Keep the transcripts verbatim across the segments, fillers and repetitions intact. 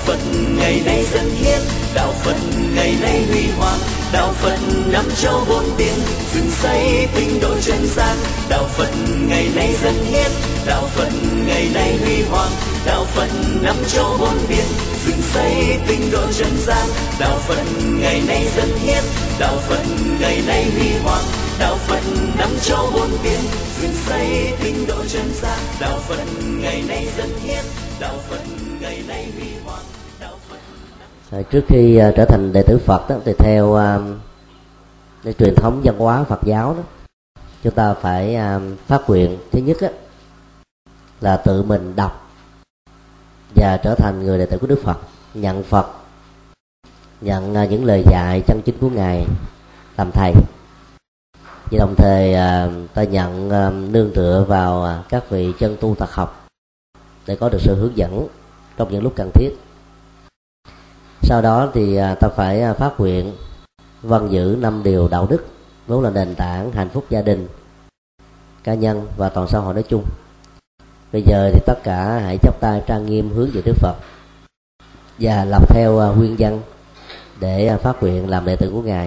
Phật ngày nay dân hiến, đạo Phật ngày nay huy hoàng, đạo Phật năm châu bốn biển, dựng xây tinh độ chân gian. Đạo Phật ngày nay dân hiến, đạo Phật ngày nay huy hoàng, đạo Phật năm châu bốn biển, dựng xây tinh độ chân gian. Đạo Phật ngày nay dân hiến, đạo Phật ngày nay huy hoàng, đạo Phật năm châu bốn biển, dựng xây tinh độ chân gian. Đạo Phật ngày nay dân hiến, đạo Phật ngày nay huy hoàng, đạo Phật. Trước khi uh, trở thành đệ tử Phật đó, thì theo uh, cái truyền thống văn hóa Phật giáo đó, chúng ta phải uh, phát nguyện thứ nhất á, là tự mình đọc và trở thành người đệ tử của Đức Phật, nhận Phật, nhận uh, những lời dạy chân chính của Ngài làm thầy. Và đồng thời uh, ta nhận uh, nương tựa vào uh, các vị chân tu Phật học để có được sự hướng dẫn trong những lúc cần thiết. Sau đó thì ta phải phát nguyện vâng giữ năm điều đạo đức, vốn là nền tảng hạnh phúc gia đình, cá nhân và toàn xã hội nói chung. Bây giờ thì tất cả hãy chắp tay trang nghiêm hướng về Đức Phật và làm theo nguyên văn để phát nguyện làm đệ tử của Ngài.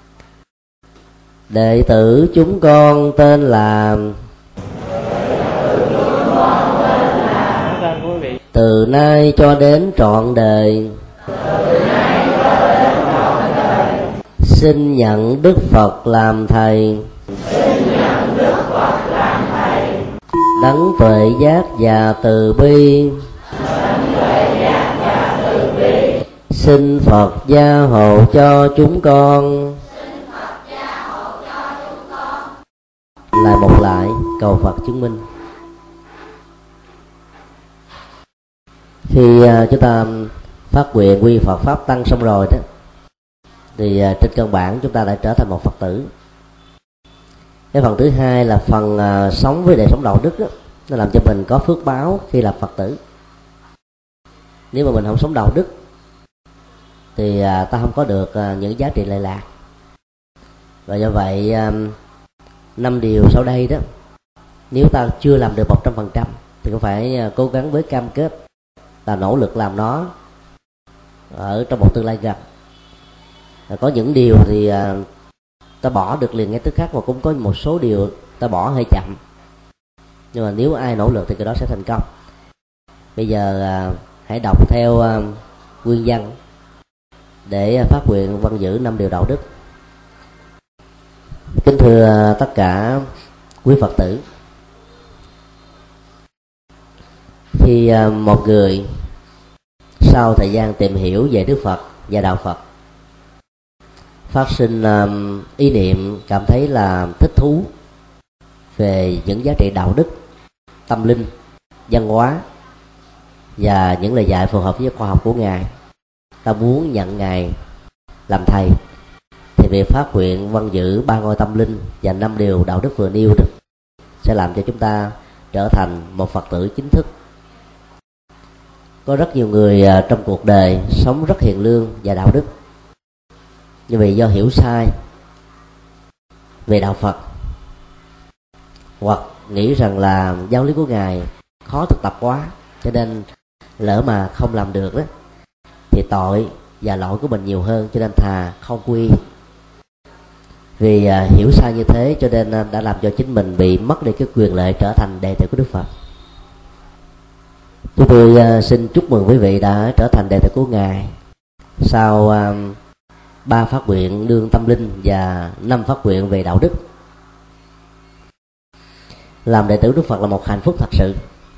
Đệ tử chúng con tên là từ nay cho đến trọn đời, xin nhận Đức Phật làm thầy, đấng tuệ giác và từ bi, xin Phật gia hộ cho chúng con. Lại một lại cầu Phật chứng minh. Khi uh, chúng ta phát nguyện quy Phật pháp tăng xong rồi đó, thì uh, trên căn bản chúng ta đã trở thành một Phật tử. Cái phần thứ hai là phần uh, sống với đời sống đạo đức đó, nó làm cho mình có phước báo khi làm Phật tử. Nếu mà mình không sống đạo đức thì uh, ta không có được uh, những giá trị lệ lạc. Và do vậy uh, năm điều sau đây đó, nếu ta chưa làm được một trăm phần trăm thì cũng phải uh, cố gắng với cam kết là nỗ lực làm nó ở trong một tương lai gần. Có những điều thì à, ta bỏ được liền ngay tức khắc, và cũng có một số điều ta bỏ hơi chậm, nhưng mà nếu ai nỗ lực thì cái đó sẽ thành công. Bây giờ à, hãy đọc theo à, nguyên văn để phát nguyện vâng giữ năm điều đạo đức. Kính thưa tất cả quý Phật tử, khi à, một người sau thời gian tìm hiểu về Đức Phật và đạo Phật phát sinh um, ý niệm cảm thấy là thích thú về những giá trị đạo đức, tâm linh, văn hóa và những lời dạy phù hợp với khoa học của Ngài, ta muốn nhận Ngài làm thầy, thì việc phát nguyện vâng giữ ba ngôi tâm linh và năm điều đạo đức vừa nêu được sẽ làm cho chúng ta trở thành một Phật tử chính thức. Có rất nhiều người trong cuộc đời sống rất hiền lương và đạo đức, nhưng vì do hiểu sai về đạo Phật, hoặc nghĩ rằng là giáo lý của Ngài khó thực tập quá, cho nên lỡ mà không làm được đó thì tội và lỗi của mình nhiều hơn, cho nên thà không quy. Vì uh, hiểu sai như thế cho nên uh, đã làm cho chính mình bị mất đi cái quyền lợi trở thành đệ tử của Đức Phật. Chúng tôi uh, xin chúc mừng quý vị đã trở thành đệ tử của Ngài sau ba uh, phát nguyện đương tâm linh và năm phát nguyện về đạo đức. Làm đệ tử Đức Phật là một hạnh phúc thật sự.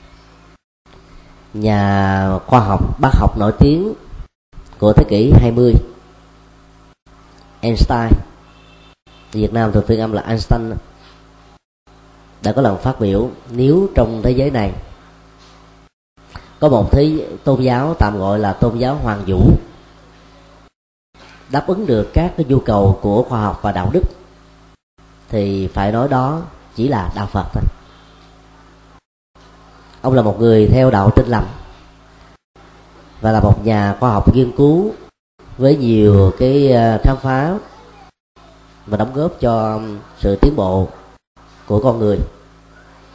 Nhà khoa học, bác học nổi tiếng của thế kỷ hai mươi, Einstein, Việt Nam thường phiên âm là Einstein, đã có lần phát biểu nếu trong thế giới này có một thế tôn giáo tạm gọi là tôn giáo hoàng vũ đáp ứng được các cái nhu cầu của khoa học và đạo đức, thì phải nói đó chỉ là đạo Phật thôi. Ông là một người theo đạo Tin Lành và là một nhà khoa học nghiên cứu với nhiều cái khám phá và đóng góp cho sự tiến bộ của con người.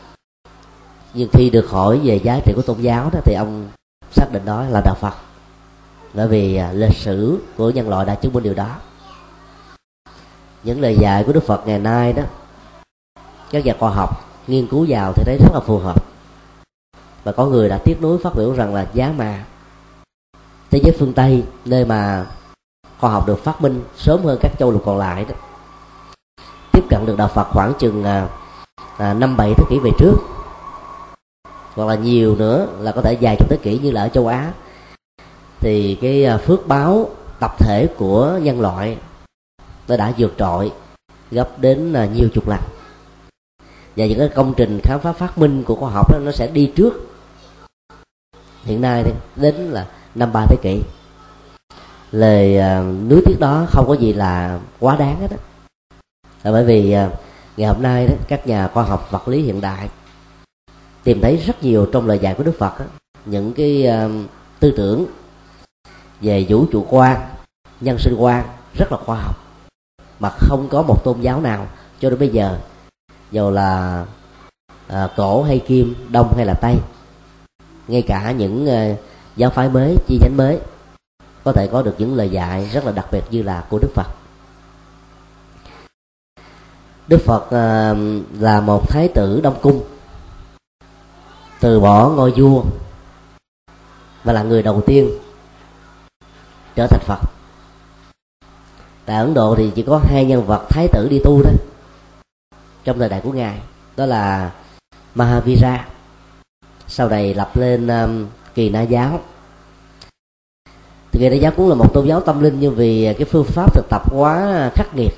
Nhưng khi được hỏi về giá trị của tôn giáo đó, thì ông xác định đó là đạo Phật. bởi vì lịch sử của nhân loại đã chứng minh điều đó. Những lời dạy của Đức Phật ngày nay đó, các nhà khoa học nghiên cứu vào thì thấy rất là phù hợp. Và có người đã tiếc nuối phát biểu rằng là giá mà thế giới phương Tây, nơi mà khoa học được phát minh sớm hơn các châu lục còn lại đó, tiếp cận được đạo Phật khoảng chừng à, à, năm bảy thế kỷ về trước, hoặc là nhiều nữa là có thể vài chục thế kỷ như là ở châu Á, thì cái phước báo tập thể của nhân loại nó đã vượt trội gấp đến à, nhiều chục lần. Và những cái công trình khám phá phát minh của khoa học đó, nó sẽ đi trước hiện nay đến là năm ba thế kỷ. Lời à, nuối tiếc đó không có gì là quá đáng hết đó. Là bởi vì à, ngày hôm nay đó, các nhà khoa học vật lý hiện đại tìm thấy rất nhiều trong lời dạy của Đức Phật đó, những cái à, tư tưởng về vũ trụ quan, nhân sinh quan rất là khoa học, mà không có một tôn giáo nào cho đến bây giờ, dù là à, cổ hay kim, đông hay là tây, ngay cả những à, giáo phái mới, chi nhánh mới, có thể có được những lời dạy rất là đặc biệt như là của Đức Phật. Đức Phật à, là một thái tử Đông Cung, từ bỏ ngôi vua và là người đầu tiên trở thành Phật. Tại Ấn Độ thì chỉ có hai nhân vật thái tử đi tu thôi trong thời đại của ngài, đó là Mahavira, sau này lập lên um, Kỳ Na giáo. Thì Kỳ Na giáo cũng là một tôn giáo tâm linh, nhưng vì cái phương pháp thực tập quá khắc nghiệt,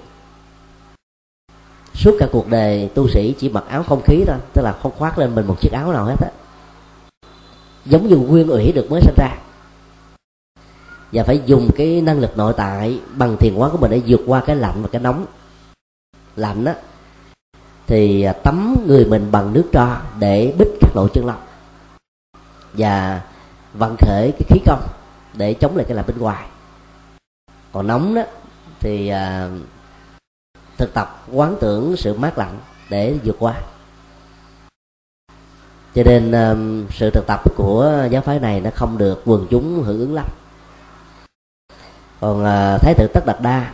suốt cả cuộc đời tu sĩ chỉ mặc áo không khí thôi, tức là không khoác lên mình một chiếc áo nào hết á, giống như nguyên ủy được mới sinh ra, và phải dùng cái năng lực nội tại bằng thiền quán của mình để vượt qua cái lạnh và cái nóng. Lạnh á thì tắm người mình bằng nước tro để bích các lỗ chân lông và vận khởi cái khí công để chống lại cái lạnh bên ngoài. Còn nóng đó thì à, thực tập quán tưởng sự mát lạnh để vượt qua. Cho nên à, sự thực tập của giáo phái này nó không được quần chúng hưởng ứng lắm. Còn à, Thái tử Tất Đạt Đa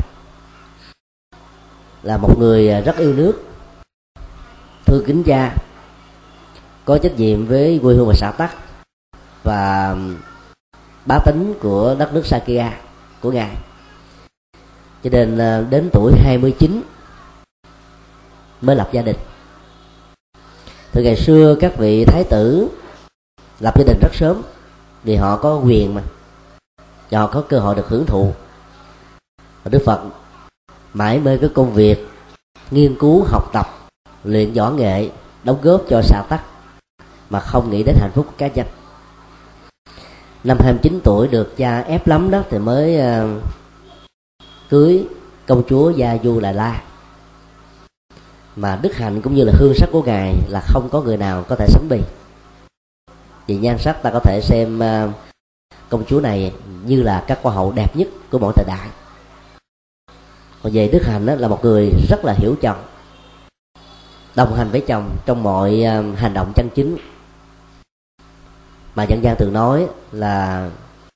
là một người rất yêu nước, thương kính cha, có trách nhiệm với quê hương và xã tắc và bá tính của đất nước Sakya của ngài. Cho nên đến tuổi hai mươi chín mới lập gia đình. Từ ngày xưa các vị thái tử lập gia đình rất sớm vì họ có quyền mà, và họ có cơ hội được hưởng thụ. Và Đức Phật mãi mê cái công việc nghiên cứu, học tập, luyện võ nghệ, đóng góp cho xã tắc mà không nghĩ đến hạnh phúc của cá nhân. Năm hai mươi chín tuổi được cha ép lắm đó thì mới uh, cưới công chúa Gia Du Lại La, mà đức hạnh cũng như là hương sắc của ngài là không có người nào có thể sánh bì. Vì nhan sắc ta có thể xem uh, công chúa này như là các hoa hậu đẹp nhất của mọi thời đại. Còn về đức hạnh đó, là một người rất là hiểu chồng, đồng hành với chồng trong mọi uh, hành động chân chính. Mà dân gian thường nói là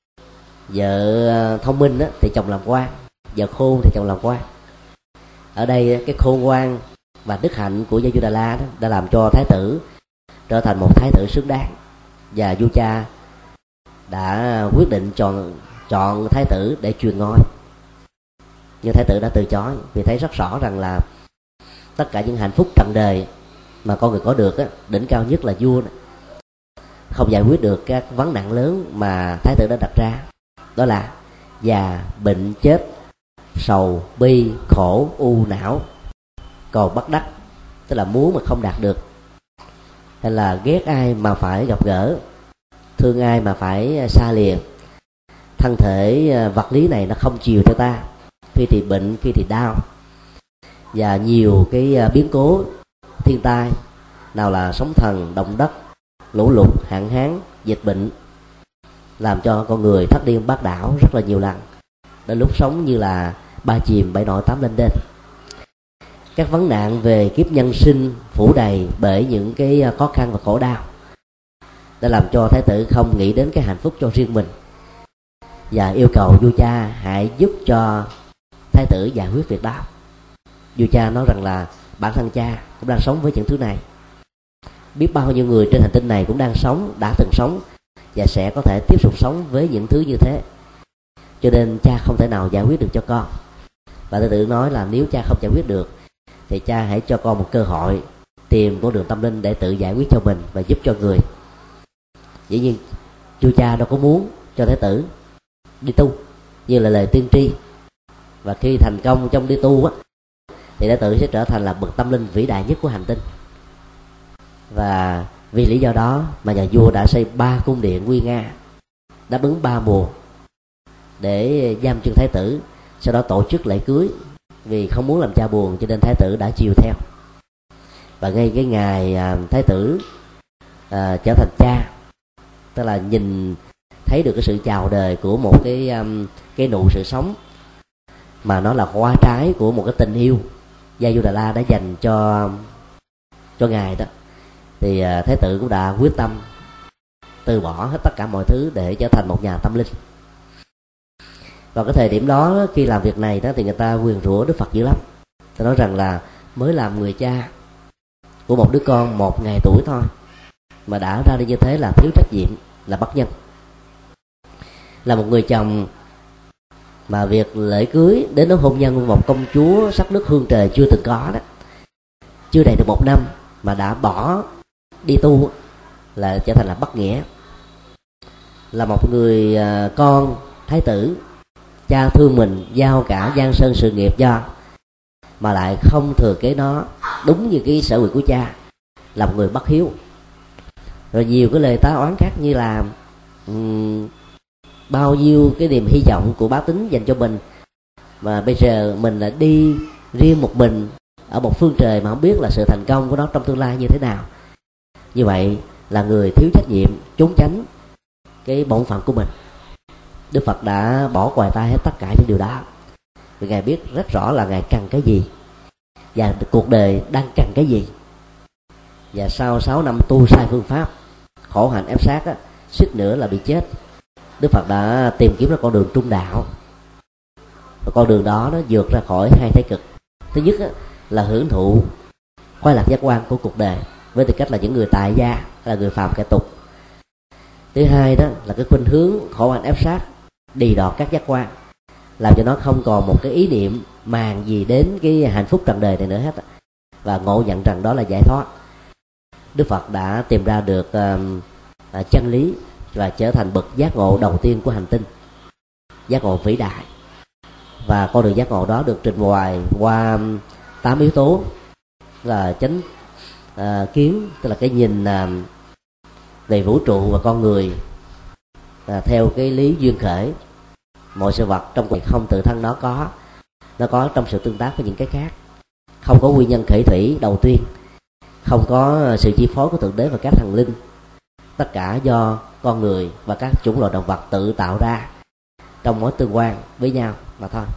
vợ thông minh đó, thì chồng làm quan, vợ khôn thì chồng làm quan. Ở đây cái khôn ngoan và đức hạnh của Gia Du Đà La đó đã làm cho thái tử trở thành một thái tử xứng đáng, và vua cha đã quyết định chọn chọn thái tử để truyền ngôi. Nhưng thái tử đã từ chối vì thấy rất rõ rằng là tất cả những hạnh phúc trần đời mà con người có được á, đỉnh cao nhất là vua đó, không giải quyết được các vấn nạn lớn mà thái tử đã đặt ra, đó là già, bệnh, chết, sầu, bi, khổ, u, não. Còn bất đắc, tức là muốn mà không đạt được, hay là ghét ai mà phải gặp gỡ, thương ai mà phải xa lìa. Thân thể vật lý này nó không chiều theo ta, khi thì bệnh, khi thì đau, và nhiều cái biến cố thiên tai, nào là sóng thần, động đất, lũ lụt, hạn hán, dịch bệnh, làm cho con người thất điên bát đảo rất là nhiều lần. Đến lúc sống như là ba chìm bảy nổi tám lên đên. Các vấn nạn về kiếp nhân sinh phủ đầy bởi những cái khó khăn và khổ đau đã làm cho thái tử không nghĩ đến cái hạnh phúc cho riêng mình, và yêu cầu vua cha hãy giúp cho thái tử giải quyết việc đó. Vua cha nói rằng là bản thân cha cũng đang sống với những thứ này, biết bao nhiêu người trên hành tinh này cũng đang sống, đã từng sống và sẽ có thể tiếp tục sống với những thứ như thế, cho nên cha không thể nào giải quyết được cho con. Và thái tử nói là nếu cha không giải quyết được thì cha hãy cho con một cơ hội tìm con đường tâm linh để tự giải quyết cho mình và giúp cho người. Dĩ nhiên vua cha đâu có muốn cho thái tử đi tu như là lời tiên tri, và khi thành công trong đi tu á, thì thái tử sẽ trở thành là bậc tâm linh vĩ đại nhất của hành tinh. Và vì lý do đó mà nhà vua đã xây ba cung điện nguy nga, đáp ứng ba mùa để giam chân thái tử, sau đó tổ chức lễ cưới. Vì không muốn làm cha buồn cho nên thái tử đã chiều theo. Và ngay cái ngày à, thái tử à, trở thành cha, tức là nhìn thấy được cái sự chào đời của một cái um, cái nụ sự sống mà nó là hoa trái của một cái tình yêu Gia Du Đà La đã dành cho cho ngài đó, thì uh, thái tử cũng đã quyết tâm từ bỏ hết tất cả mọi thứ để trở thành một nhà tâm linh. Vào cái thời điểm đó, khi làm việc này đó, thì người ta nguyền rủa Đức Phật dữ lắm. Ta nói rằng là mới làm người cha của một đứa con một ngày tuổi thôi mà đã ra đi như thế là thiếu trách nhiệm, là bất nhân. Là một người chồng mà việc lễ cưới đến lúc hôn nhân của một công chúa sắc nước hương trời chưa từng có đó, chưa đầy được một năm mà đã bỏ đi tu là trở thành là bất nghĩa. Là một người con thái tử, cha thương mình giao cả giang sơn sự nghiệp cho, mà lại không thừa kế nó đúng như cái sở nguyện của cha, là một người bất hiếu. Rồi nhiều cái lời tá oán khác như là um, bao nhiêu cái niềm hy vọng của bá tính dành cho mình mà bây giờ mình lại đi riêng một mình ở một phương trời mà không biết là sự thành công của nó trong tương lai như thế nào. Như vậy là người thiếu trách nhiệm, trốn tránh cái bổn phận của mình. Đức Phật đã bỏ ngoài tai hết tất cả những điều đó, vì ngài biết rất rõ là ngài cần cái gì và cuộc đời đang cần cái gì. Và sau sáu năm tu sai phương pháp, khổ hạnh ép sát á, suýt nữa là bị chết, Đức Phật đã tìm kiếm ra con đường trung đạo. Và con đường đó nó vượt ra khỏi hai thái cực. Thứ nhất á, là hưởng thụ khoái lạc giác quan của cuộc đời với tư cách là những người tại gia, là người phàm kẻ tục. Thứ hai đó là cái khuynh hướng khổ hạnh ép sát, đì đọt các giác quan, làm cho nó không còn một cái ý niệm màng gì đến cái hạnh phúc trần đời này nữa hết, và ngộ nhận rằng đó là giải thoát. Đức Phật đã tìm ra được uh, uh, chân lý và trở thành bậc giác ngộ đầu tiên của hành tinh, giác ngộ vĩ đại. Và con đường giác ngộ đó được trình bày qua tám yếu tố, là chánh uh, kiến, tức là cái nhìn uh, về vũ trụ và con người uh, theo cái lý duyên khởi. Mọi sự vật trong cuộc không tự thân nó có, nó có trong sự tương tác với những cái khác, không có nguyên nhân khởi thủy đầu tiên, không có sự chi phối của Thượng Đế và các thần linh, tất cả do con người và các chủng loại động vật tự tạo ra trong mối tương quan với nhau mà thôi.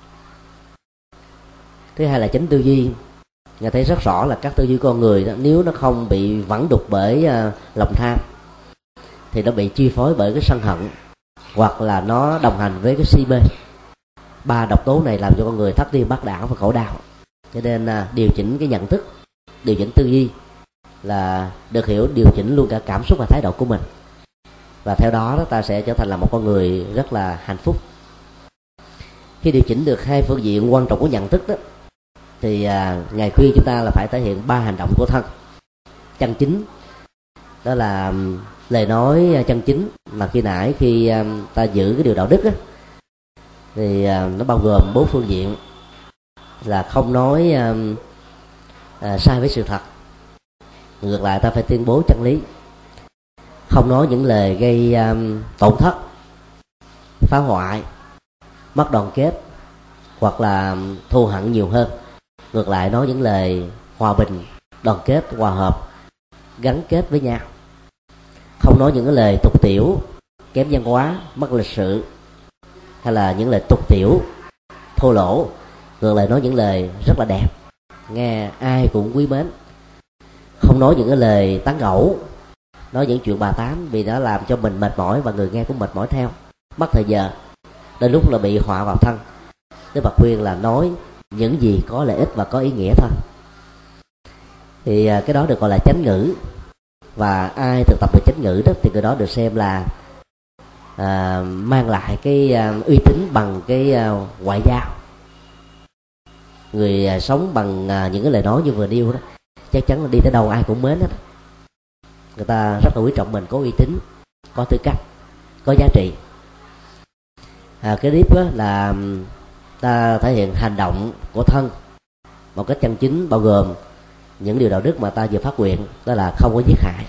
Thứ hai là chánh tư duy. Người thấy rất rõ là các tư duy con người đó, nếu nó không bị vẩn đục bởi uh, lòng tham thì nó bị chi phối bởi cái sân hận, hoặc là nó đồng hành với cái si mê. Ba độc tố này làm cho con người thất điên bát đảo và khổ đau. Cho nên uh, điều chỉnh cái nhận thức, điều chỉnh tư duy là được hiểu điều chỉnh luôn cả cảm xúc và thái độ của mình, và theo đó, đó ta sẽ trở thành là một con người rất là hạnh phúc. Khi điều chỉnh được hai phương diện quan trọng của nhận thức đó, thì à, ngài khuyên chúng ta là phải thể hiện ba hành động của thân chân chính. Đó là um, lời nói chân chính, mà khi nãy khi um, ta giữ cái điều đạo đức đó, thì uh, nó bao gồm bốn phương diện, là không nói um, uh, sai với sự thật, ngược lại ta phải tuyên bố chân lý, không nói những lời gây um, tổn thất, phá hoại, mất đoàn kết, hoặc là thù hận nhiều hơn, ngược lại nói những lời hòa bình, đoàn kết, hòa hợp, gắn kết với nhau. Không nói những cái lời tục tiểu, kém văn hóa, mất lịch sự, hay là những lời tục tiểu, thô lỗ, ngược lại nói những lời rất là đẹp, nghe ai cũng quý mến. Không nói những cái lời tán gẫu, nói những chuyện bà tám, vì nó làm cho mình mệt mỏi và người nghe cũng mệt mỏi theo. mất thời giờ, đến lúc là bị họa vào thân. Đức Phật khuyên là nói những gì có lợi ích và có ý nghĩa thôi. Thì cái đó được gọi là chánh ngữ, và ai thực tập được chánh ngữ đó thì người đó được xem là à, mang lại cái à, uy tín bằng cái à, ngoại giao. Người à, sống bằng à, những cái lời nói như vừa nêu đó, chắc chắn là đi tới đâu ai cũng mến hết. Người ta rất là quý trọng mình, có uy tín, có tư cách, có giá trị. À, cái tiếp đó là ta thể hiện hành động của thân một cách chân chính, bao gồm những điều đạo đức mà ta vừa phát nguyện, đó là không có giết hại.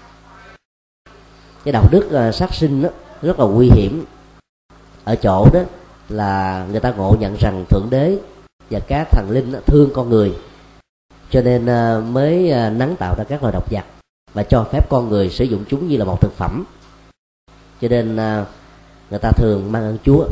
Cái đạo đức uh, sát sinh đó, rất là nguy hiểm ở chỗ đó là người ta ngộ nhận rằng Thượng Đế và các thần linh đó, thương con người, cho nên uh, mới uh, nắng tạo ra các loài độc vật và cho phép con người sử dụng chúng như là một thực phẩm. Cho nên uh, người ta thường mang ơn Chúa.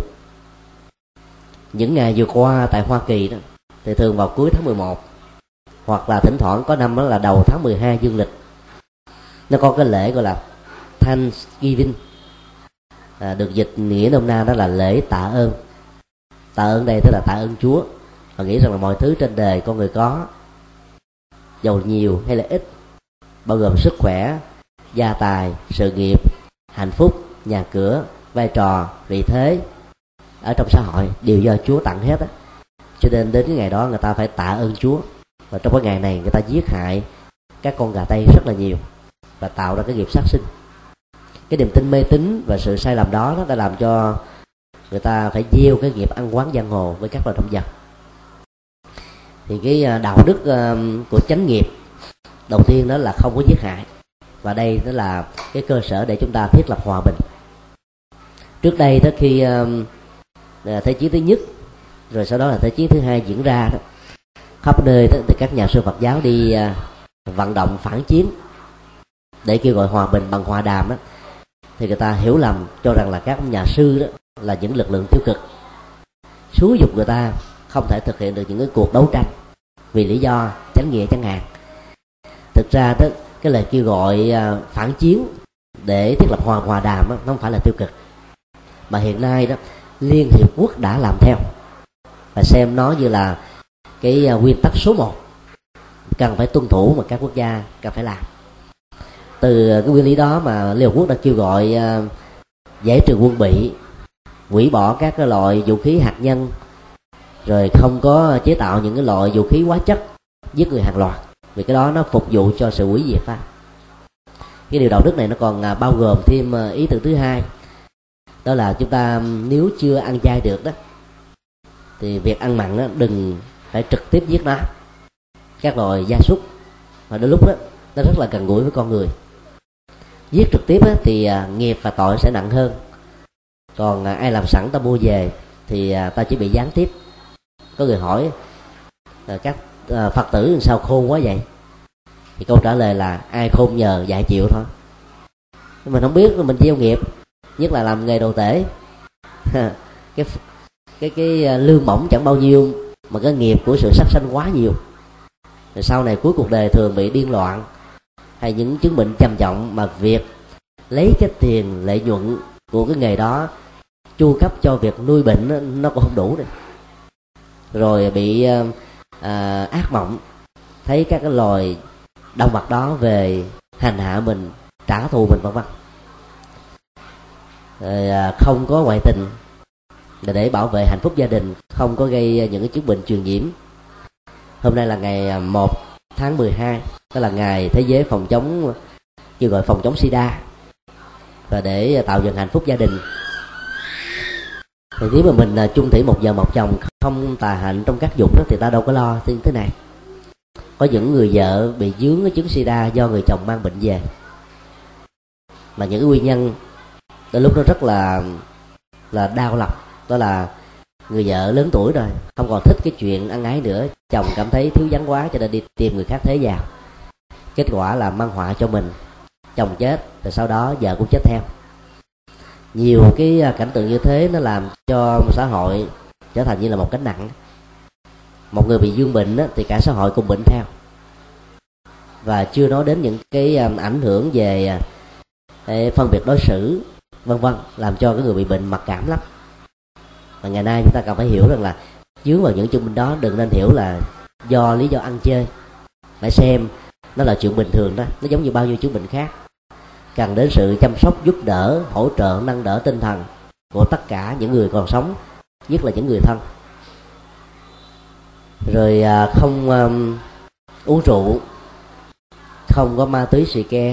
Những ngày vừa qua tại Hoa Kỳ đó, thì thường vào cuối tháng mười một, hoặc là thỉnh thoảng có năm đó là đầu tháng mười hai dương lịch, nó có cái lễ gọi là Thanksgiving, à, được dịch nghĩa nôm na đó là lễ tạ ơn. Tạ ơn đây tức là tạ ơn Chúa, và nghĩ rằng là mọi thứ trên đời con người có, giàu nhiều hay là ít, bao gồm sức khỏe, gia tài, sự nghiệp, hạnh phúc, nhà cửa, vai trò, vị thế ở trong xã hội đều do Chúa tặng hết á. Cho nên đến cái ngày đó người ta phải tạ ơn Chúa. Và trong cái ngày này người ta giết hại các con gà tây rất là nhiều và tạo ra cái nghiệp sát sinh. Cái niềm tin mê tín và sự sai lầm đó, đó đã làm cho người ta phải gieo cái nghiệp ăn quán giang hồ với các loài động vật. Thì cái đạo đức của chánh nghiệp đầu tiên đó là không có giết hại, và đây đó là cái cơ sở để chúng ta thiết lập hòa bình. Trước đây đó, khi Thế chiến thứ nhất rồi sau đó là Thế chiến thứ hai diễn ra đó, khắp nơi đó, thì các nhà sư Phật giáo đi vận động phản chiến để kêu gọi hòa bình bằng hòa đàm đó, thì người ta hiểu lầm cho rằng là các nhà sư đó là những lực lượng tiêu cực, xúi dục người ta không thể thực hiện được những cái cuộc đấu tranh vì lý do chánh nghĩa chẳng hạn. Thực ra đó, cái lời kêu gọi phản chiến để thiết lập hòa hòa đàm đó, nó không phải là tiêu cực, mà hiện nay đó Liên Hiệp Quốc đã làm theo và xem nó như là cái nguyên tắc số một cần phải tuân thủ mà các quốc gia cần phải làm. Từ cái nguyên lý đó mà Liên Hợp Quốc đã kêu gọi uh, giải trừ quân bị, hủy bỏ các cái loại vũ khí hạt nhân, rồi không có chế tạo những cái loại vũ khí hóa chất giết người hàng loạt, vì cái đó nó phục vụ cho sự hủy diệt pháp. Cái điều đạo đức này nó còn uh, bao gồm thêm uh, ý tưởng thứ hai, đó là chúng ta nếu chưa ăn chay được đó thì việc ăn mặn đó đừng phải trực tiếp giết nó, các loài gia súc, mà đôi lúc đó nó rất là gần gũi với con người. Giết trực tiếp á, thì à, nghiệp và tội sẽ nặng hơn. Còn à, ai làm sẵn ta mua về thì à, ta chỉ bị gián tiếp. Có người hỏi à, các à, Phật tử làm sao khôn quá vậy, thì câu trả lời là ai khôn nhờ dạy chịu thôi. Mình không biết mình gieo nghiệp, nhất là làm nghề đồ tể cái cái cái lương mỏng chẳng bao nhiêu mà cái nghiệp của sự sát sanh quá nhiều, rồi sau này cuối cuộc đời thường bị điên loạn hay những chứng bệnh trầm trọng, mà việc lấy cái tiền lợi nhuận của cái nghề đó chu cấp cho việc nuôi bệnh nó cũng không đủ nữa. Rồi bị à, ác mộng thấy các cái loài động vật đó về hành hạ mình, trả thù mình vân vân. Rồi à, không có ngoại tình để bảo vệ hạnh phúc gia đình, không có gây những cái chứng bệnh truyền nhiễm. Hôm nay là ngày một tháng mười hai, đó là ngày thế giới phòng chống, kêu gọi phòng chống sida, và để tạo dựng hạnh phúc gia đình. Thì nếu mà mình chung thủy một vợ một chồng, không tà hạnh trong các dục đó, thì ta đâu có lo thế, thế này. Có những người vợ bị dướng cái chứng sida do người chồng mang bệnh về, mà những cái nguyên nhân đến lúc đó rất là là đau lòng, đó là người vợ lớn tuổi rồi, không còn thích cái chuyện ăn ái nữa, chồng cảm thấy thiếu vắng quá cho nên đi tìm người khác thế vào. Kết quả là mang họa cho mình, chồng chết rồi sau đó vợ cũng chết theo. Nhiều cái cảnh tượng như thế nó làm cho xã hội trở thành như là một gánh nặng. Một người bị dương bệnh thì cả xã hội cùng bệnh theo, và chưa nói đến những cái ảnh hưởng về phân biệt đối xử, vân vân, làm cho cái người bị bệnh mặc cảm lắm. Và ngày nay chúng ta cần phải hiểu rằng là dướng vào những chứng bệnh đó, đừng nên hiểu là do lý do ăn chơi, phải xem nó là chuyện bình thường đó, nó giống như bao nhiêu chứng bệnh khác, cần đến sự chăm sóc, giúp đỡ, hỗ trợ, nâng đỡ tinh thần của tất cả những người còn sống, nhất là những người thân. Rồi không um, uống rượu, không có ma túy xì ke,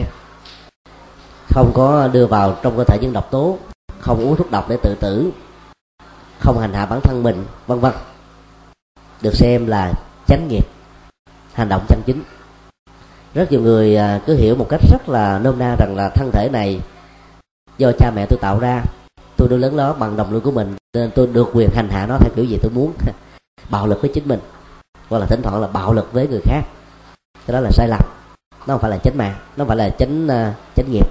không có đưa vào trong cơ thể những độc tố, không uống thuốc độc để tự tử, không hành hạ bản thân mình, vân vân, được xem là chánh nghiệp, hành động chân chính. Rất nhiều người cứ hiểu một cách rất là nôm na rằng là thân thể này do cha mẹ tôi tạo ra, tôi nuôi lớn nó bằng đồng lương của mình, nên tôi được quyền hành hạ nó theo kiểu gì tôi muốn, bạo lực với chính mình, hoặc là thỉnh thoảng là bạo lực với người khác. Cái đó là sai lầm, nó không phải là chánh mạng, nó không phải là chánh uh, chánh nghiệp.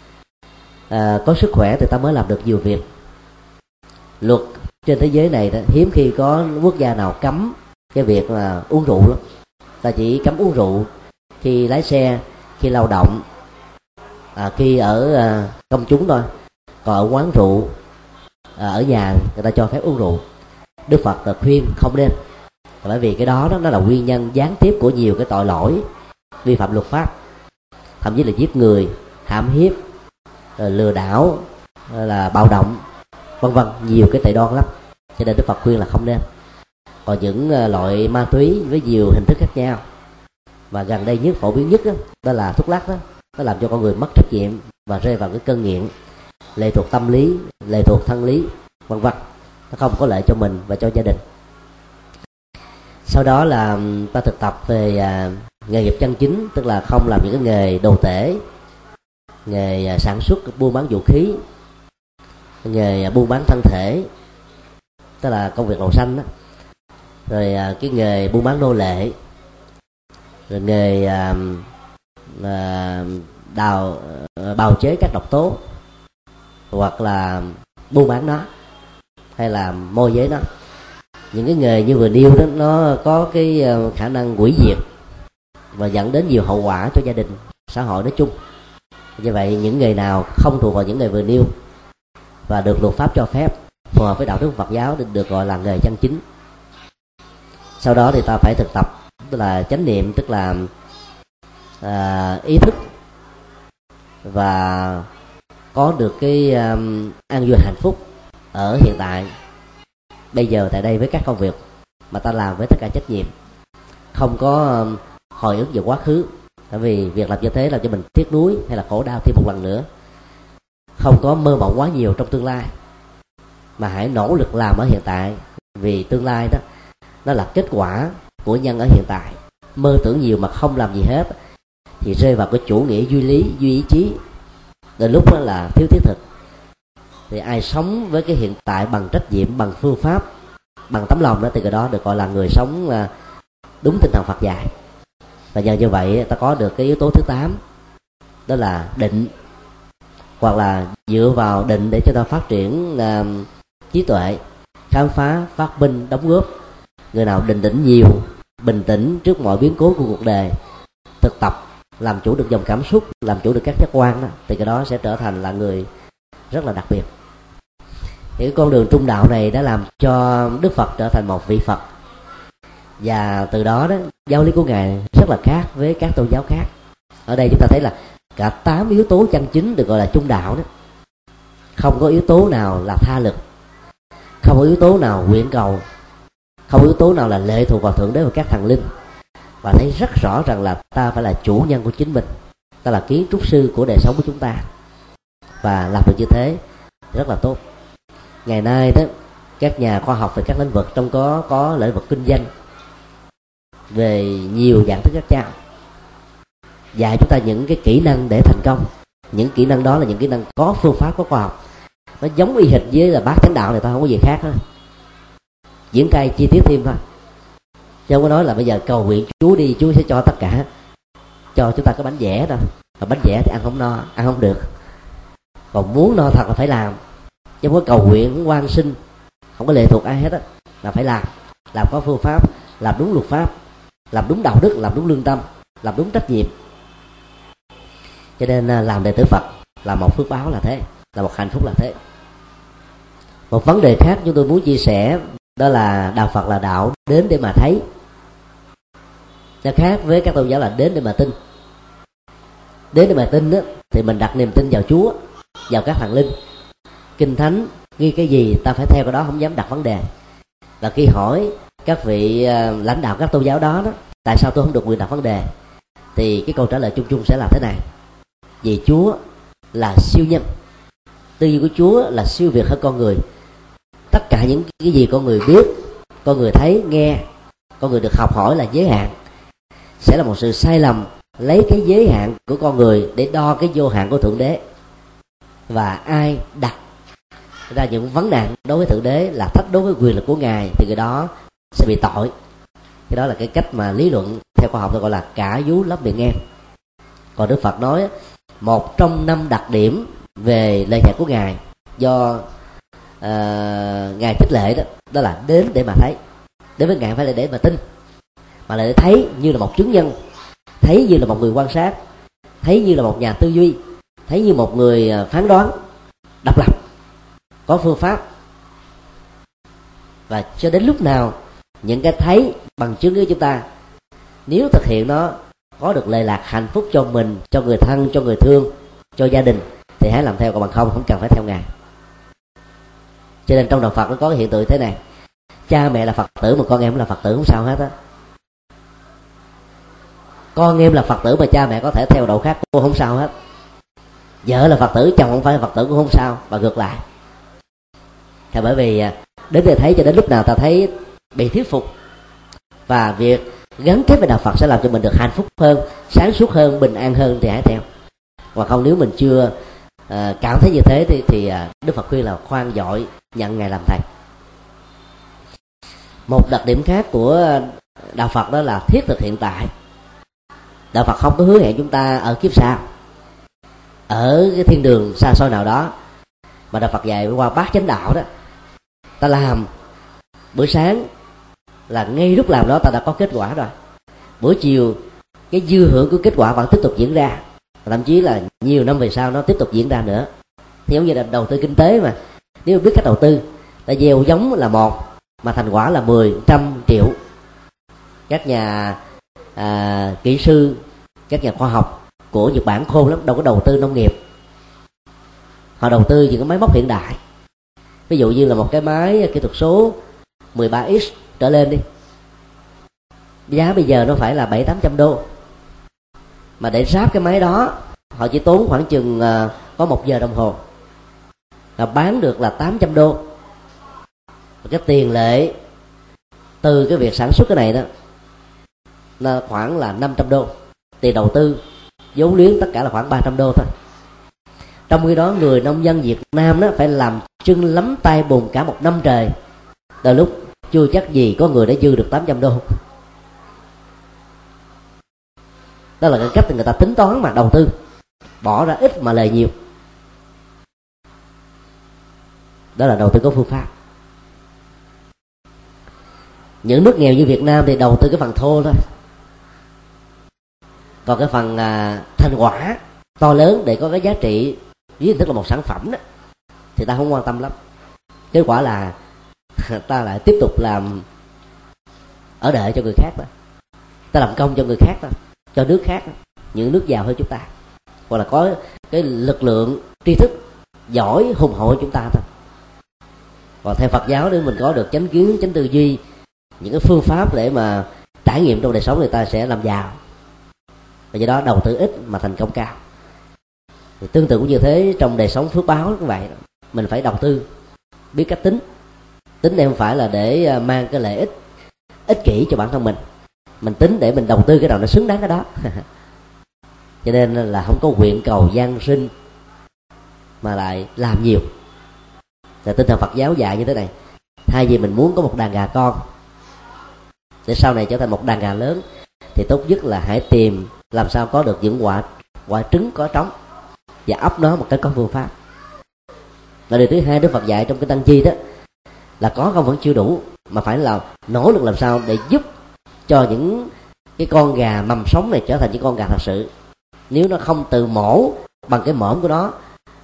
À, có sức khỏe thì ta mới làm được nhiều việc. Luật trên thế giới này đó, hiếm khi có quốc gia nào cấm cái việc là uống rượu lắm. Ta chỉ cấm uống rượu khi lái xe, khi lao động, à, khi ở à, công chúng thôi. Còn ở quán rượu, à, ở nhà người ta cho phép uống rượu. Đức Phật là khuyên không nên, bởi vì cái đó, đó nó là nguyên nhân gián tiếp của nhiều cái tội lỗi vi phạm luật pháp, thậm chí là giết người, hãm hiếp, lừa đảo, là bạo động, vân vân, nhiều cái tệ đoan lắm. Cho nên Đức Phật khuyên là không nên. Còn những loại ma túy với nhiều hình thức khác nhau, và gần đây nhất, phổ biến nhất đó, đó là thuốc lắc đó, nó làm cho con người mất trách nhiệm và rơi vào cái cơn nghiện, lệ thuộc tâm lý, lệ thuộc thân lý, vân vân. Nó không có lợi cho mình và cho gia đình. Sau đó là ta thực tập về à, nghề nghiệp chân chính, tức là không làm những cái nghề đồ tể, nghề sản xuất buôn bán vũ khí, nghề buôn bán thân thể, tức là công việc màu xanh đó, rồi à, cái nghề buôn bán nô lệ, rồi nghề à, à, đào à, bào chế các độc tố, hoặc là buôn bán nó, hay là môi giới nó. Những cái nghề như vừa nêu đó, nó có cái khả năng hủy diệt và dẫn đến nhiều hậu quả cho gia đình, xã hội nói chung. Như vậy những nghề nào không thuộc vào những nghề vừa nêu và được luật pháp cho phép, phù hợp với đạo đức Phật giáo, thì được gọi là nghề chân chính. Sau đó thì ta phải thực tập, tức là chánh niệm, tức là à, ý thức và có được cái um, an vui hạnh phúc ở hiện tại, bây giờ tại đây, với các công việc mà ta làm với tất cả trách nhiệm, không có um, hồi ức về quá khứ, tại vì việc làm như thế làm cho mình tiếc nuối hay là khổ đau thêm một lần nữa. Không có mơ mộng quá nhiều trong tương lai, mà hãy nỗ lực làm ở hiện tại, vì tương lai đó nó là kết quả của nhân ở hiện tại. Mơ tưởng nhiều mà không làm gì hết thì rơi vào cái chủ nghĩa duy lý, duy ý chí, đến lúc đó là thiếu thiết thực. Thì ai sống với cái hiện tại bằng trách nhiệm, bằng phương pháp, bằng tấm lòng đó, thì cái đó được gọi là người sống đúng tinh thần Phật dạy. Và nhờ như vậy ta có được cái yếu tố thứ tám, đó là định, hoặc là dựa vào định để cho ta phát triển uh, trí tuệ, khám phá, phát minh, đóng góp. Người nào định tĩnh nhiều, bình tĩnh trước mọi biến cố của cuộc đời, thực tập làm chủ được dòng cảm xúc, làm chủ được các giác quan đó, thì cái đó sẽ trở thành là người rất là đặc biệt. Thì cái con đường trung đạo này đã làm cho Đức Phật trở thành một vị Phật, và từ đó đó giáo lý của Ngài rất là khác với các tôn giáo khác. Ở đây chúng ta thấy là cả tám yếu tố chân chính được gọi là trung đạo đó, không có yếu tố nào là tha lực, không có yếu tố nào nguyện cầu, không có yếu tố nào là lệ thuộc vào thượng đế và các thần linh. Và thấy rất rõ rằng là ta phải là chủ nhân của chính mình, ta là kiến trúc sư của đời sống của chúng ta, và làm được như thế rất là tốt. Ngày nay đó, các nhà khoa học về các lĩnh vực, trong có có lĩnh vực kinh doanh, về nhiều dạng thức khác nhau, dạy chúng ta những cái kỹ năng để thành công. Những kỹ năng đó là những kỹ năng có phương pháp, có khoa học. Nó giống y hệt với là bát chánh đạo này, ta không có gì khác hết, diễn cay chi tiết thêm thôi. Chứ không có nói là bây giờ cầu nguyện Chúa đi, Chúa sẽ cho tất cả. Cho chúng ta có bánh vẽ đâu, mà bánh vẽ thì ăn không no, ăn không được. Còn muốn no thật là phải làm, chứ không có cầu nguyện quan sinh, không có lệ thuộc ai hết á, là phải làm. Làm có phương pháp, làm đúng luật pháp, làm đúng đạo đức, làm đúng lương tâm, làm đúng trách nhiệm. Cho nên làm đệ tử Phật là một phước báo là thế. là một hạnh phúc là thế. Một vấn đề khác chúng tôi muốn chia sẻ đó là đạo Phật là đạo đến để mà thấy. Nó khác với các tôn giáo là đến để mà tin. Đến để mà tin đó, thì mình đặt niềm tin vào Chúa, vào các thần linh. Kinh Thánh ghi cái gì ta phải theo cái đó, không dám đặt vấn đề. Và khi hỏi các vị lãnh đạo các tôn giáo đó, đó tại sao tôi không được quyền đặt vấn đề, thì cái câu trả lời chung chung sẽ là thế này: vì Chúa là siêu nhân, tư duy của Chúa là siêu việt hơn con người. Tất cả những cái gì con người biết, con người thấy, nghe, con người được học hỏi là giới hạn. Sẽ là một sự sai lầm lấy cái giới hạn của con người để đo cái vô hạn của Thượng Đế. Và ai đặt ra những vấn nạn đối với Thượng Đế là thách đố với quyền lực của Ngài thì người đó sẽ bị tội. Cái đó là cái cách mà lý luận theo khoa học tôi gọi là cả vú lấp miệng em. Còn Đức Phật nói một trong năm đặc điểm về lời dạy của Ngài do uh, Ngài khích lệ đó, đó là đến để mà thấy. Đến với Ngài phải là để mà tin, mà là để thấy như là một chứng nhân, thấy như là một người quan sát, thấy như là một nhà tư duy, thấy như một người phán đoán độc lập, có phương pháp. Và cho đến lúc nào những cái thấy bằng chứng của chúng ta, nếu thực hiện nó có được lệ lạc hạnh phúc cho mình, cho người thân, cho người thương, cho gia đình, thì hãy làm theo, còn bằng không không cần phải theo Ngài. Cho nên trong đạo Phật nó có cái hiện tượng thế này: cha mẹ là Phật tử mà con em là Phật tử không sao hết á. Con em là Phật tử mà cha mẹ có thể theo đạo khác cô không sao hết. Vợ là Phật tử, chồng không phải là Phật tử cũng không sao, và ngược lại. Thì bởi vì đến để thấy, cho đến lúc nào ta thấy bị thuyết phục, và việc gắn kết với đạo Phật sẽ làm cho mình được hạnh phúc hơn, sáng suốt hơn, bình an hơn thì hãy theo. Hoặc không, nếu mình chưa uh, cảm thấy như thế thì, thì uh, Đức Phật khuyên là khoan dội nhận Ngài làm thầy. Một đặc điểm khác của đạo Phật đó là thiết thực hiện tại. Đạo Phật không có hứa hẹn chúng ta ở kiếp sau, ở cái thiên đường xa xôi nào đó, mà đạo Phật dạy qua bát chánh đạo đó. Ta làm buổi sáng là ngay lúc làm đó ta đã có kết quả rồi. Buổi chiều cái dư hưởng của kết quả vẫn tiếp tục diễn ra, thậm chí là nhiều năm về sau nó tiếp tục diễn ra nữa. Thì giống như là đầu tư kinh tế mà, nếu biết cách đầu tư, ta gieo giống là một mà thành quả là mười, trăm, triệu. Các nhà à, kỹ sư, các nhà khoa học của Nhật Bản khôn lắm, đâu có đầu tư nông nghiệp. Họ đầu tư những cái máy móc hiện đại. Ví dụ như là một cái máy kỹ thuật số mười ba x trở lên đi, giá bây giờ nó phải là bảy tám trăm đô. Mà để ráp cái máy đó họ chỉ tốn khoảng chừng uh, có một giờ đồng hồ, và bán được là tám trăm đô. Và cái tiền lệ từ cái việc sản xuất cái này đó là khoảng là năm trăm đô. Tiền đầu tư, vốn liếng tất cả là khoảng ba trăm đô thôi. Trong khi đó người nông dân Việt Nam đó phải làm chân lắm tay bùn cả một năm trời, đôi lúc chưa chắc gì có người đã dư được tám trăm đô. Đó là cái cách người ta tính toán mà đầu tư, bỏ ra ít mà lời nhiều. Đó là đầu tư có phương pháp. Những nước nghèo như Việt Nam thì đầu tư cái phần thô thôi, còn cái phần à, thành quả to lớn để có cái giá trị dưới hình thức là một sản phẩm đó thì ta không quan tâm lắm. Kết quả là ta lại tiếp tục làm ở đợi cho người khác đó, ta làm công cho người khác đó, cho nước khác đó, những nước giàu hơn chúng ta, hoặc là có cái lực lượng tri thức giỏi hùng hậu hơn chúng ta thôi. Còn theo Phật giáo, nếu mình có được chánh kiến, chánh tư duy, những cái phương pháp để mà trải nghiệm trong đời sống, người ta sẽ làm giàu. Và do đó đầu tư ít mà thành công cao. Thì tương tự cũng như thế trong đời sống phước báo cũng vậy. Mình phải đầu tư, biết cách tính. Tính đây không phải là để mang cái lợi ích ích kỷ cho bản thân mình. Mình tính để mình đầu tư cái nào nó xứng đáng cái đó. Cho nên là không có nguyện cầu giang sinh mà lại làm nhiều. Là tinh thần Phật giáo dạy như thế này: thay vì mình muốn có một đàn gà con để sau này trở thành một đàn gà lớn, thì tốt nhất là hãy tìm làm sao có được những quả quả trứng có trống và ấp nó một cách có phương pháp. Và điều thứ hai Đức Phật dạy trong cái Tăng Chi đó là có không vẫn chưa đủ, mà phải là nỗ lực làm sao để giúp cho những cái con gà mầm sống này trở thành những con gà thật sự. Nếu nó không từ mổ bằng cái mõm của nó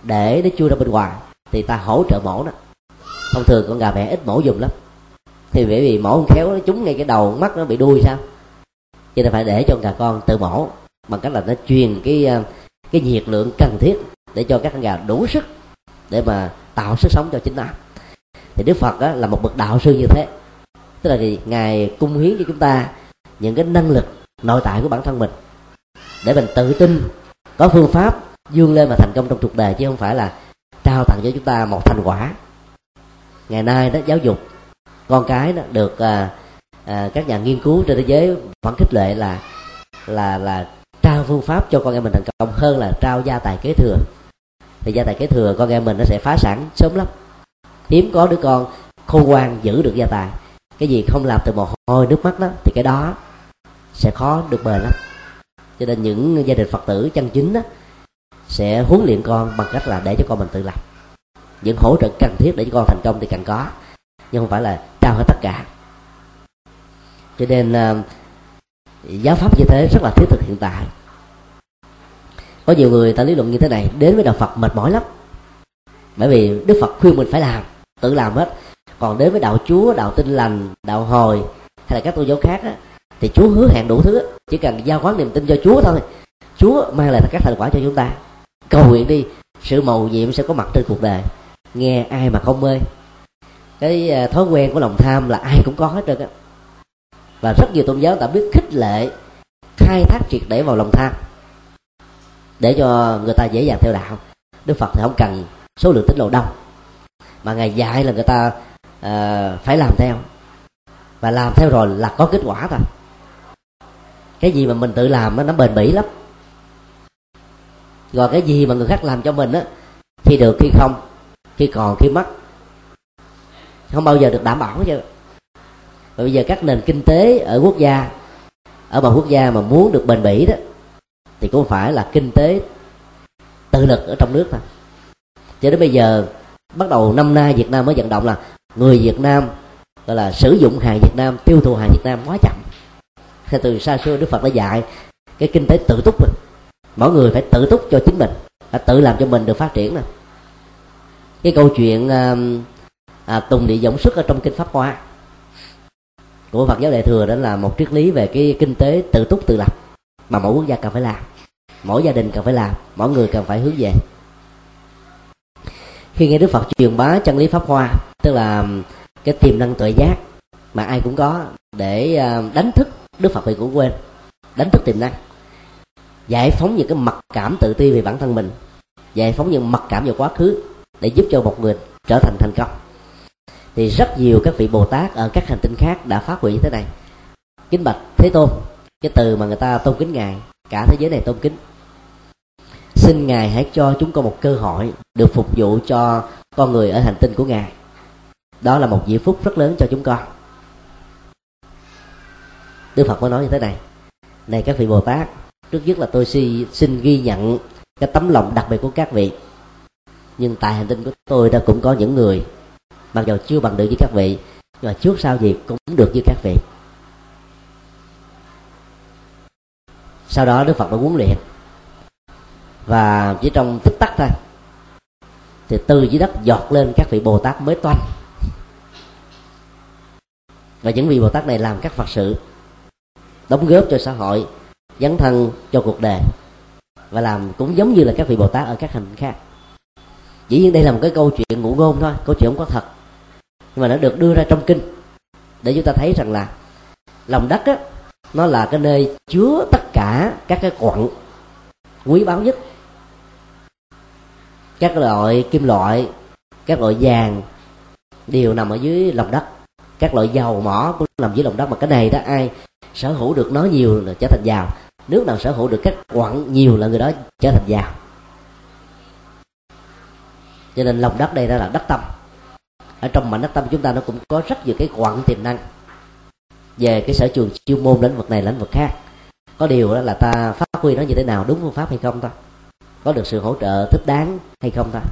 để nó chui ra bên ngoài thì ta hỗ trợ mổ nó. Thông thường con gà mẹ ít mổ dùng lắm, thì bởi vì mổ không khéo nó trúng ngay cái đầu mắt nó bị đuôi sao, cho nên phải để cho gà con tự mổ bằng cách là nó truyền cái cái nhiệt lượng cần thiết để cho các con gà đủ sức để mà tạo sức sống cho chính nó. Thì Đức Phật á, là một bậc đạo sư như thế, tức là thì ngài cung hiến cho chúng ta những cái năng lực nội tại của bản thân mình để mình tự tin có phương pháp vươn lên và thành công trong cuộc đời, chứ không phải là trao tặng cho chúng ta một thành quả. Ngày nay đó, giáo dục con cái đó được à, à, các nhà nghiên cứu trên thế giới vẫn khích lệ là là là trao phương pháp cho con em mình thành công hơn là trao gia tài kế thừa. Thì gia tài kế thừa con em mình nó sẽ phá sản sớm lắm, hiếm có đứa con khôn ngoan giữ được gia tài. Cái gì không làm từ mồ hôi nước mắt đó thì cái đó sẽ khó được bền lắm. Cho nên những gia đình Phật tử chân chính đó sẽ huấn luyện con bằng cách là để cho con mình tự làm. Những hỗ trợ cần thiết để cho con thành công thì cần có, nhưng không phải là trao hết tất cả. Cho nên uh, giáo pháp như thế rất là thiết thực hiện tại. Có nhiều người ta lý luận như thế này: đến với đạo Phật mệt mỏi lắm, bởi vì Đức Phật khuyên mình phải làm, tự làm hết. Còn đến với đạo Chúa, đạo Tin Lành, đạo Hồi hay là các tôn giáo khác á, thì Chúa hứa hẹn đủ thứ, chỉ cần giao khoán niềm tin cho Chúa thôi, Chúa mang lại các thành quả cho chúng ta. Cầu nguyện đi, sự mầu nhiệm sẽ có mặt trên cuộc đời. Nghe ai mà không mê. Cái thói quen của lòng tham là ai cũng có hết trơn á, và rất nhiều tôn giáo đã biết khích lệ khai thác triệt để vào lòng tham để cho người ta dễ dàng theo đạo. Đức Phật thì không cần số lượng tín đồ đông, mà ngài dạy là người ta uh, phải làm theo, và làm theo rồi là có kết quả thôi. Cái gì mà mình tự làm đó, nó bền bỉ lắm. Còn cái gì mà người khác làm cho mình á, khi được khi không, khi còn khi mất, không bao giờ được đảm bảo chứ. Và bây giờ các nền kinh tế ở quốc gia, ở một quốc gia mà muốn được bền bỉ đó, thì cũng phải là kinh tế tự lực ở trong nước thôi. Cho đến bây giờ, bắt đầu năm nay Việt Nam mới vận động là người Việt Nam gọi là sử dụng hàng Việt Nam, tiêu thụ hàng Việt Nam quá chậm. Từ xa xưa Đức Phật đã dạy cái kinh tế tự túc, mỗi người phải tự túc cho chính mình, phải tự làm cho mình được phát triển nè. Cái câu chuyện à, à, Tùng Địa Dõng Xuất ở trong kinh Pháp Hoa của Phật giáo Đại thừa, đó là một triết lý về cái kinh tế tự túc tự lập mà mỗi quốc gia cần phải làm, mỗi gia đình cần phải làm, mỗi người cần phải hướng về. Khi nghe Đức Phật truyền bá chân lý Pháp Hoa, tức là cái tiềm năng tuệ giác mà ai cũng có, để đánh thức, Đức Phật thì cũng quên đánh thức tiềm năng, giải phóng những cái mặc cảm tự ti về bản thân mình, giải phóng những mặc cảm về quá khứ để giúp cho một người trở thành thành công. Thì rất nhiều các vị Bồ Tát ở các hành tinh khác đã phát huy như thế này: kính bạch Thế Tôn, cái từ mà người ta tôn kính ngài, cả thế giới này tôn kính, xin ngài hãy cho chúng con một cơ hội được phục vụ cho con người ở hành tinh của ngài. Đó là một diễm phúc rất lớn cho chúng con. Đức Phật mới nói như thế này: này các vị Bồ Tát, trước nhất là tôi xin ghi nhận cái tấm lòng đặc biệt của các vị, nhưng tại hành tinh của tôi đã cũng có những người mặc dù chưa bằng được với các vị, nhưng mà trước sau gì cũng được như các vị. Sau đó Đức Phật đã huấn luyện, và chỉ trong tích tắc thôi thì từ dưới đất giọt lên các vị Bồ Tát mới toanh. Và những vị Bồ Tát này làm các Phật sự, đóng góp cho xã hội, dấn thân cho cuộc đời, và làm cũng giống như là các vị Bồ Tát ở các hành tinh khác. Dĩ nhiên đây là một cái câu chuyện ngụ ngôn thôi, câu chuyện không có thật, nhưng mà nó được đưa ra trong kinh để chúng ta thấy rằng là lòng đất á, nó là cái nơi chứa tất cả các cái quặng quý báu nhất. Các loại kim loại, các loại vàng đều nằm ở dưới lòng đất, các loại dầu mỏ cũng nằm dưới lòng đất. Mà cái này đó, ai sở hữu được nó nhiều là trở thành giàu, nước nào sở hữu được các quặng nhiều là người đó trở thành giàu. Cho nên lòng đất đây đó là đất tâm. Ở trong mảnh đất tâm chúng ta nó cũng có rất nhiều cái quặng tiềm năng về cái sở trường chuyên môn lĩnh vực này lĩnh vực khác. Có điều đó là ta phát huy nó như thế nào, đúng phương pháp hay không thôi, có được sự hỗ trợ thích đáng hay không thôi.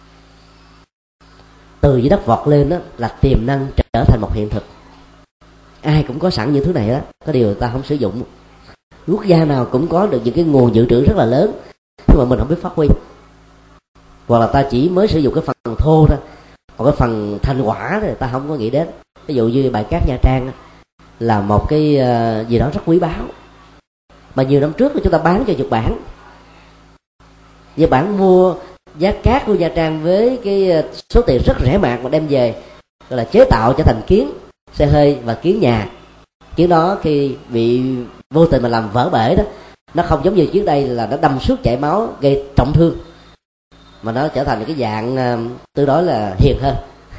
Từ dưới đất vọt lên đó là tiềm năng trở thành một hiện thực. Ai cũng có sẵn những thứ này đó, có điều ta không sử dụng. Quốc gia nào cũng có được những cái nguồn dự trữ rất là lớn, nhưng mà mình không biết phát huy. hoặc là ta chỉ mới sử dụng cái phần thô thôi, còn cái phần thành quả thì ta không có nghĩ đến. Ví dụ như bãi cát Nha Trang là một cái gì đó rất quý báu, mà nhiều năm trước chúng ta bán cho Nhật Bản. Nhật Bản mua giá cát của Nha Trang với cái số tiền rất rẻ mạt mà đem về gọi là chế tạo trở thành kiến xe hơi và kiến nhà. Kiến đó khi bị vô tình mà làm vỡ bể đó, nó không giống như chiếc đây là nó đâm suốt chảy máu gây trọng thương, mà nó trở thành cái dạng tương đối là hiền hơn.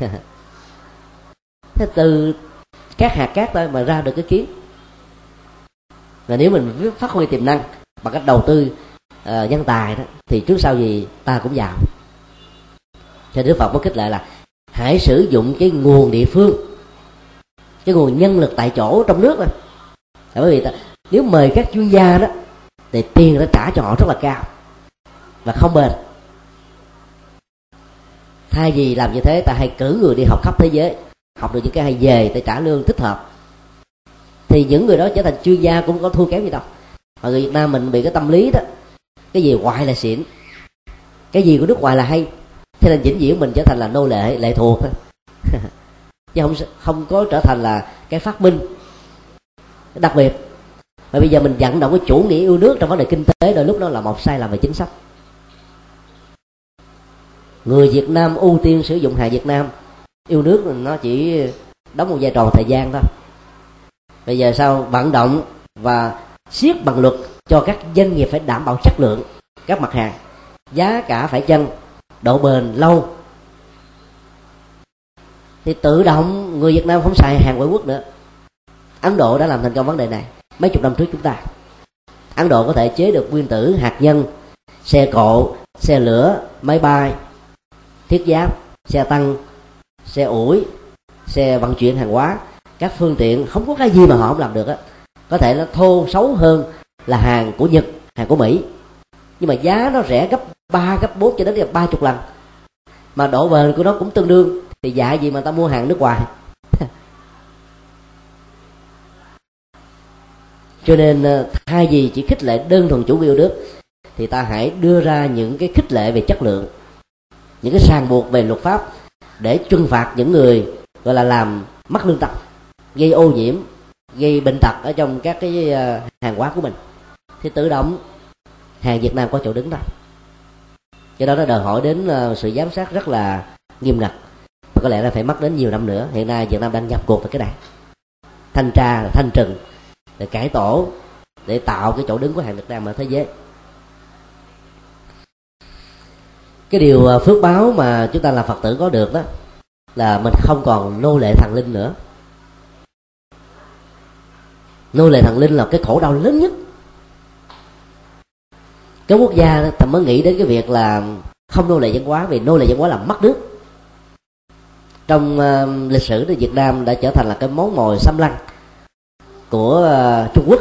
Thế từ các hạt cát thôi mà ra được cái kiến. Và nếu mình phát huy tiềm năng bằng cách đầu tư uh, nhân tài đó, thì trước sau gì ta cũng giàu. Cho Đức Phật có khích lệ là hãy sử dụng cái nguồn địa phương, cái nguồn nhân lực tại chỗ trong nước đó. Bởi vì ta, nếu mời các chuyên gia đó thì tiền đã trả cho họ rất là cao và không bền. Thay vì làm như thế, ta hãy cử người đi học khắp thế giới, học được những cái hay về để trả lương thích hợp, thì những người đó trở thành chuyên gia cũng có thua kém gì đâu. Mà người Việt Nam mình bị cái tâm lý đó, cái gì ngoại là xịn, cái gì của nước ngoài là hay, thế nên vĩnh viễn mình trở thành là nô lệ, lệ thuộc thôi. Chứ không không có trở thành là cái phát minh đặc biệt. Mà bây giờ mình vận động cái chủ nghĩa yêu nước trong vấn đề kinh tế, đôi lúc nó là một sai lầm về chính sách. Người Việt Nam ưu tiên sử dụng hàng Việt Nam, yêu nước nó chỉ đóng một vai trò thời gian thôi. Bây giờ sao vận động và siết bằng luật cho các doanh nghiệp phải đảm bảo chất lượng các mặt hàng, giá cả phải chăng, độ bền lâu, thì tự động người Việt Nam không xài hàng ngoại quốc nữa. Ấn Độ đã làm thành công vấn đề này mấy chục năm trước chúng ta. Ấn Độ có thể chế được nguyên tử hạt nhân, xe cộ, xe lửa, máy bay, thiết giáp, xe tăng, xe ủi, xe vận chuyển hàng hóa, các phương tiện, không có cái gì mà họ không làm được á. Có thể nó thô xấu hơn là hàng của Nhật, hàng của Mỹ, nhưng mà giá nó rẻ gấp ba, gấp bốn cho đến gấp ba chục lần, mà độ bền của nó cũng tương đương. Thì dạy gì mà ta mua hàng nước ngoài. Cho nên thay vì chỉ khích lệ đơn thuần chủ nghĩa yêu nước, thì ta hãy đưa ra những cái khích lệ về chất lượng, những cái ràng buộc về luật pháp để trừng phạt những người gọi là làm mất lương tâm, gây ô nhiễm, gây bệnh tật ở trong các cái hàng hóa của mình, thì tự động hàng Việt Nam có chỗ đứng đó. Cho đó nó đòi hỏi đến sự giám sát rất là nghiêm ngặt, và có lẽ là phải mất đến nhiều năm nữa. Hiện nay Việt Nam đang nhập cuộc vào cái này, thanh tra, thanh trừng, để cải tổ, để tạo cái chỗ đứng của hàng Việt Nam ở thế giới. Cái điều phước báo mà chúng ta là Phật tử có được đó là mình không còn nô lệ thần linh nữa. Nô lệ thần linh là cái khổ đau lớn nhất. Cái quốc gia ta mới nghĩ đến cái việc là không nô lệ văn hóa, vì nô lệ văn hóa là mất nước. Trong uh, lịch sử thì Việt Nam đã trở thành là cái món mồi xâm lăng của uh, Trung Quốc.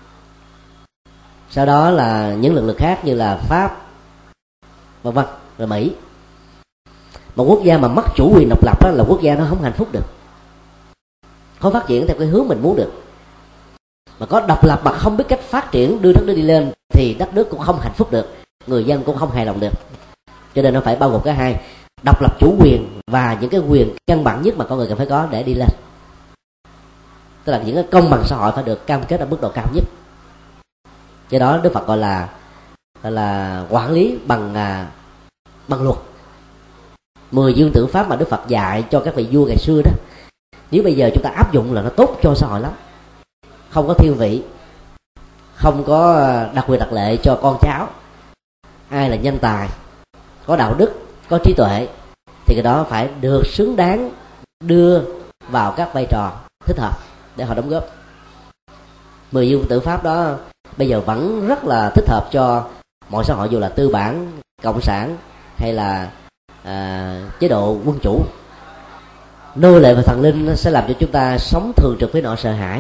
Sau đó là những lực lượng khác như là Pháp, vân vân, rồi Mỹ. Một quốc gia mà mất chủ quyền độc lập đó là quốc gia nó không hạnh phúc được, không phát triển theo cái hướng mình muốn được. Mà có độc lập mà không biết cách phát triển đưa đất nước đi lên thì đất nước cũng không hạnh phúc được, người dân cũng không hài lòng được. Cho nên nó phải bao gồm cả hai: độc lập chủ quyền và những cái quyền căn bản nhất mà con người cần phải có để đi lên. Tức là những cái công bằng xã hội phải được cam kết ở mức độ cao nhất. Do đó Đức Phật gọi là gọi là quản lý bằng à, bằng luật. Mười dương tử pháp mà Đức Phật dạy cho các vị vua ngày xưa đó, nếu bây giờ chúng ta áp dụng là nó tốt cho xã hội lắm. Không có thiên vị, không có đặc quyền đặc lệ cho con cháu. Ai là nhân tài, có đạo đức, có trí tuệ thì cái đó phải được xứng đáng đưa vào các vai trò thích hợp để họ đóng góp. Mười dương tử pháp đó bây giờ vẫn rất là thích hợp cho mọi xã hội, dù là tư bản, cộng sản hay là à, chế độ quân chủ. Nô lệ và thần linh sẽ làm cho chúng ta sống thường trực với nỗi sợ hãi.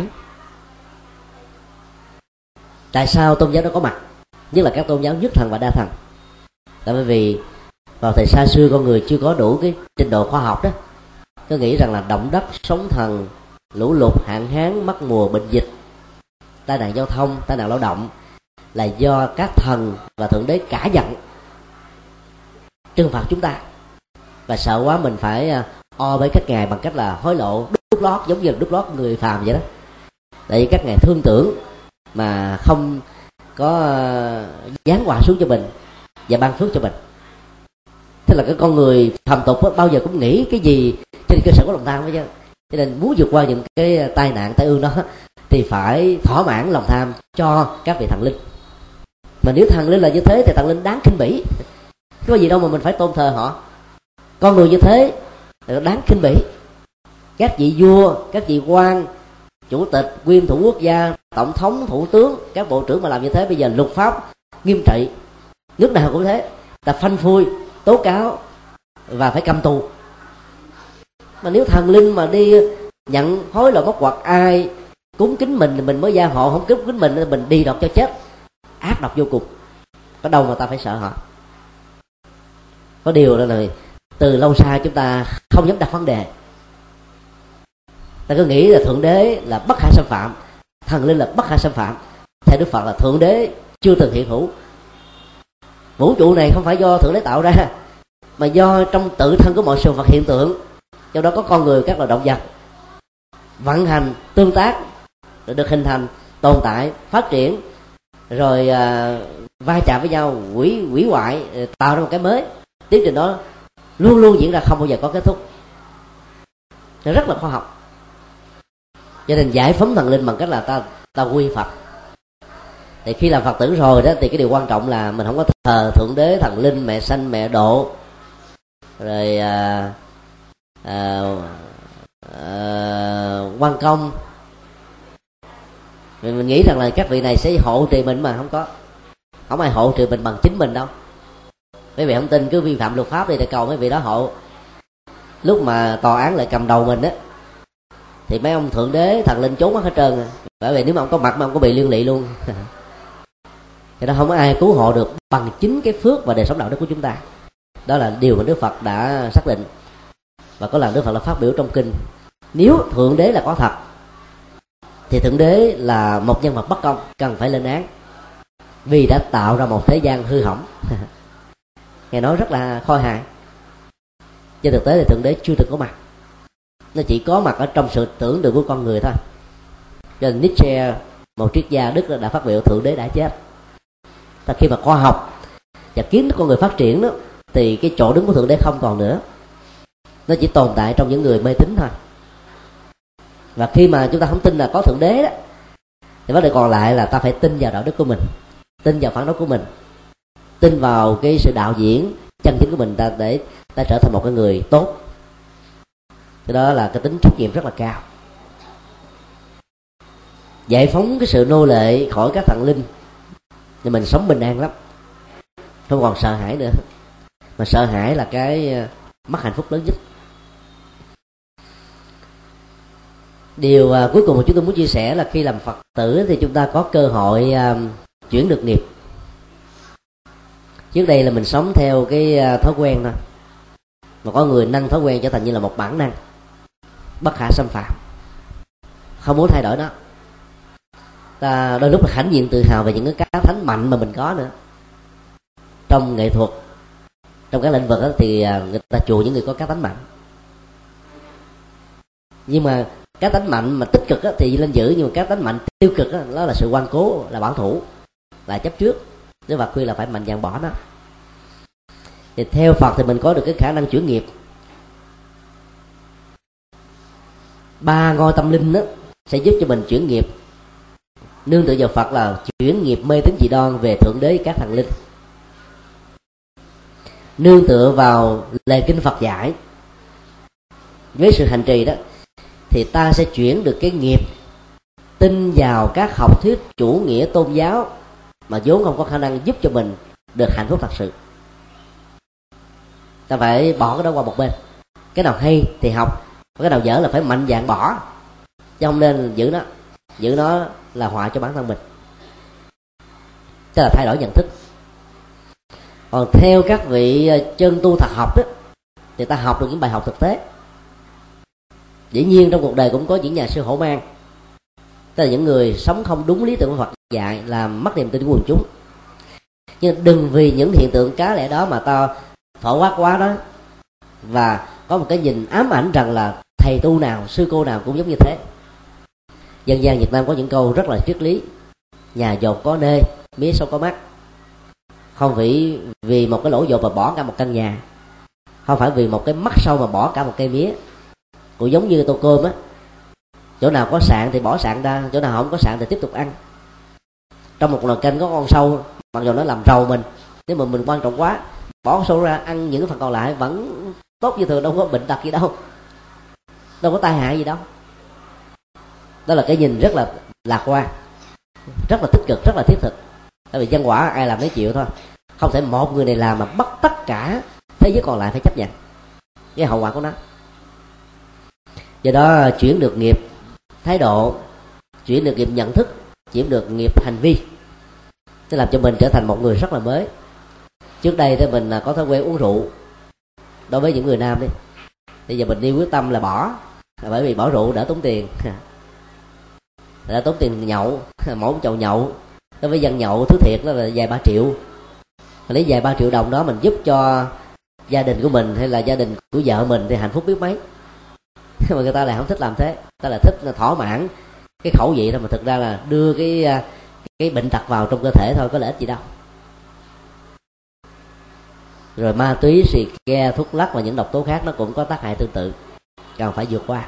Tại sao tôn giáo đó có mặt, nhất là các tôn giáo nhất thần và đa thần? Tại bởi vì vào thời xa xưa con người chưa có đủ cái trình độ khoa học đó, cứ nghĩ rằng là động đất, sóng thần, lũ lụt, hạn hán, mất mùa, bệnh dịch, tai nạn giao thông, tai nạn lao động là do các thần và thượng đế cả giận. trừng phạt chúng ta, và sợ quá mình phải o với các ngài bằng cách là hối lộ, đút lót, giống như đút lót người phàm vậy đó, tại vì các ngài thương tưởng mà không có giáng họa xuống cho mình và ban phước cho mình. Thế là cái con người phàm tục đó, bao giờ cũng nghĩ cái gì trên cơ sở của lòng tham hết chứ. Cho nên muốn vượt qua những cái tai nạn tai ương đó thì phải thỏa mãn lòng tham cho các vị thần linh. Mà nếu thần linh là như thế thì thần linh đáng khinh bỉ, có gì đâu mà mình phải tôn thờ họ. Con người như thế thì đáng khinh bỉ. Các vị vua, các vị quan, chủ tịch, nguyên thủ quốc gia, tổng thống, thủ tướng, các bộ trưởng mà làm như thế bây giờ luật pháp nghiêm trị, nước nào cũng thế, ta phanh phui, tố cáo và phải cầm tù. Mà nếu thần linh mà đi nhận hối lộ móc hoặc ai cúng kính mình thì mình mới gia hộ, không cúng kính mình thì mình đi đọt cho chết, ác độc vô cùng. Có đâu mà ta phải sợ họ. Có điều đó là từ lâu xa chúng ta không dám đặt vấn đề. Ta cứ nghĩ là thượng đế là bất khả xâm phạm, thần linh là bất khả xâm phạm. Theo Đức Phật là thượng đế chưa từng hiện hữu. Vũ trụ này không phải do thượng đế tạo ra, mà do trong tự thân của mọi sự vật hiện tượng, trong đó có con người, các loài động vật vận hành, tương tác, rồi được hình thành, tồn tại, phát triển, rồi à, va chạm với nhau, hủy hủy hoại, tạo ra một cái mới. Tiến trình đó luôn luôn diễn ra, không bao giờ có kết thúc. Nó rất là khoa học. Cho nên giải phóng thần linh bằng cách là ta ta quy Phật. Thì khi làm Phật tử rồi đó thì cái điều quan trọng là mình không có thờ thượng đế, thần linh, mẹ sanh, mẹ độ, rồi à, à, à, quan công. Mình, mình nghĩ rằng là các vị này sẽ hộ trì mình, mà không có. Không ai hộ trì mình bằng chính mình đâu. Mấy vị không tin cứ vi phạm luật pháp đi để cầu mấy vị đó hộ. Lúc mà tòa án lại cầm đầu mình á thì mấy ông thượng đế, thần linh trốn mất hết trơn. Bởi vì nếu mà ông có mặt mà ông có bị liên lụy luôn. Thì đó không có ai cứu hộ được bằng chính cái phước và đời sống đạo đức của chúng ta. Đó là điều mà Đức Phật đã xác định. Và có lần Đức Phật là phát biểu trong kinh, nếu thượng đế là có thật thì thượng đế là một nhân vật bất công, cần phải lên án, vì đã tạo ra một thế gian hư hỏng. Nghe nói rất là khôi hài. Trên thực tế thì thượng đế chưa từng có mặt, nó chỉ có mặt ở trong sự tưởng tượng của con người thôi. Cho nên Nietzsche, một triết gia Đức, đã phát biểu thượng đế đã chết. Ta khi mà khoa học và kiến thức con người phát triển đó, thì cái chỗ đứng của thượng đế không còn nữa, nó chỉ tồn tại trong những người mê tín thôi. Và khi mà chúng ta không tin là có thượng đế đó, thì vấn đề còn lại là ta phải tin vào đạo đức của mình, tin vào phán đoán của mình, tin vào cái sự đạo diễn chân chính của mình, ta để ta trở thành một cái người tốt. Cái đó là cái tính trách nhiệm rất là cao. Giải phóng cái sự nô lệ khỏi các thần linh thì mình sống bình an lắm, không còn sợ hãi nữa. Mà sợ hãi là cái mất hạnh phúc lớn nhất. Điều uh, cuối cùng mà chúng tôi muốn chia sẻ là khi làm Phật tử thì chúng ta có cơ hội uh, chuyển được nghiệp. Trước đây là mình sống theo cái uh, thói quen thôi, mà có người nâng thói quen trở thành như là một bản năng bất khả xâm phạm, không muốn thay đổi đó. Ta đôi lúc là hãnh diện tự hào về những cái cá thánh mạnh mà mình có nữa. Trong nghệ thuật, trong các lĩnh vực đó, thì người ta chuộng những người có cá tánh mạnh. Nhưng mà cá tánh mạnh mà tích cực đó, thì lên giữ, nhưng mà cá tánh mạnh tiêu cực đó, đó là sự ngoan cố, là bảo thủ, là chấp trước. Nếu Phật khuyên là phải mạnh dạn bỏ nó. Thì theo Phật thì mình có được cái khả năng chuyển nghiệp. Ba ngôi tâm linh đó sẽ giúp cho mình chuyển nghiệp. Nương tựa vào Phật là chuyển nghiệp mê tín dị đoan về thượng đế các thần linh. Nương tựa vào lời kinh Phật dạy với sự hành trì đó, thì ta sẽ chuyển được cái nghiệp tin vào các học thuyết chủ nghĩa tôn giáo mà vốn không có khả năng giúp cho mình được hạnh phúc thật sự. Ta phải bỏ cái đó qua một bên. Cái nào hay thì học, cái nào dở là phải mạnh dạn bỏ, chứ không nên giữ nó. Giữ nó là họa cho bản thân mình. Tức là thay đổi nhận thức. Còn theo các vị chân tu thật học đó, thì ta học được những bài học thực tế. Dĩ nhiên trong cuộc đời cũng có những nhà sư hổ mang, tức là những người sống không đúng lý tưởng của Phật dạy, làm mất niềm tin của quần chúng. Nhưng đừng vì những hiện tượng cá lẻ đó mà ta phổ quát quá đó, và có một cái nhìn ám ảnh rằng là thầy tu nào, sư cô nào cũng giống như thế. Dân gian Việt Nam có những câu rất là triết lý: nhà dột có nê, mía sâu có mắt. Không vì vì một cái lỗ dột mà bỏ cả một căn nhà, không phải vì một cái mắt sâu mà bỏ cả một cây mía. Cũng giống như tô cơm á, chỗ nào có sạn thì bỏ sạn ra, chỗ nào không có sạn thì tiếp tục ăn. Trong một nồi canh có con sâu, mặc dù nó làm rầu mình, nếu mà mình quan trọng quá, bỏ sâu ra ăn những cái phần còn lại vẫn tốt như thường, đâu có bệnh tật gì đâu, đâu có tai hại gì đâu. Đó là cái nhìn rất là lạc quan, rất là tích cực, rất là thiết thực. Tại vì nhân quả ai làm nấy chịu thôi, không thể một người này làm mà bắt tất cả thế giới còn lại phải chấp nhận cái hậu quả của nó. Do đó chuyển được nghiệp thái độ, chuyển được nghiệp nhận thức, chuyển được nghiệp hành vi, sẽ làm cho mình trở thành một người rất là mới. Trước đây thì mình có thói quen uống rượu, đối với những người nam đi, bây giờ mình đi quyết tâm là bỏ, là bởi vì bỏ rượu đỡ tốn tiền, đỡ tốn tiền nhậu. Mỗi một chầu nhậu đối với dân nhậu thứ thiệt đó là vài ba triệu, lấy vài ba triệu đồng đó mình giúp cho gia đình của mình hay là gia đình của vợ mình thì hạnh phúc biết mấy. Mà người ta lại không thích làm thế, ta là thích là thỏa mãn cái khẩu vị thôi, mà thực ra là đưa cái cái bệnh tật vào trong cơ thể thôi, có lợi ích gì đâu. Rồi ma túy, xì ke, thuốc lắc và những độc tố khác nó cũng có tác hại tương tự, cần phải vượt qua.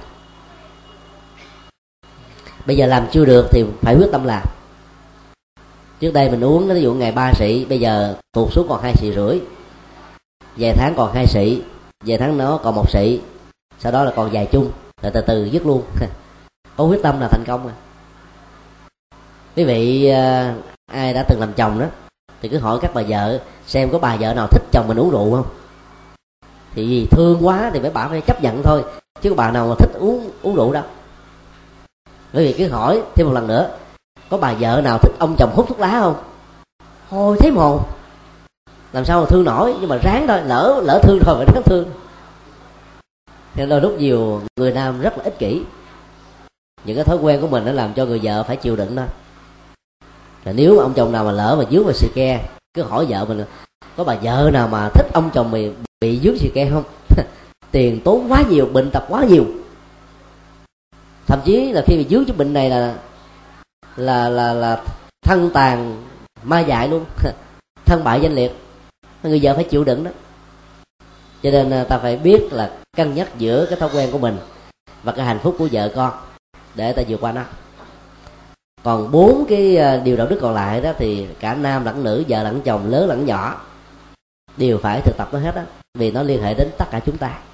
Bây giờ làm chưa được thì phải quyết tâm làm. Trước đây mình uống ví dụ ngày ba xị, bây giờ tụt xuống còn hai xị rưỡi, vài tháng còn hai xị, vài tháng nó còn một xị, sau đó là còn vài chung, rồi từ từ dứt luôn. Có quyết tâm là thành công. À, quý vị ai đã từng làm chồng đó thì cứ hỏi các bà vợ xem có bà vợ nào thích chồng mình uống rượu không. Thì vì thương quá thì mấy bà phải chấp nhận thôi, chứ có bà nào mà thích uống uống rượu đâu. Quý vị cứ hỏi thêm một lần nữa, có bà vợ nào thích ông chồng hút thuốc lá không? Thôi thấy mồ, làm sao mà thương nổi, nhưng mà ráng thôi, lỡ lỡ thương rồi phải ráng thương. Nên đôi lúc nhiều người nam rất là ích kỷ, những cái thói quen của mình nó làm cho người vợ phải chịu đựng thôi. Rồi nếu mà ông chồng nào mà lỡ mà dướng vào xì ke, cứ hỏi vợ mình, có bà vợ nào mà thích ông chồng mày bị dướng xì ke không? Tiền tốn quá nhiều, bệnh tật quá nhiều, thậm chí là khi bị dướng cái bệnh này là là là là thân tàn ma dại luôn, thân bại danh liệt. Người vợ phải chịu đựng đó. Cho nên ta phải biết là cân nhắc giữa cái thói quen của mình và cái hạnh phúc của vợ con để ta vượt qua nó. Còn bốn cái điều đạo đức còn lại đó thì cả nam lẫn nữ, vợ lẫn chồng, lớn lẫn nhỏ đều phải thực tập nó hết đó, vì nó liên hệ đến tất cả chúng ta.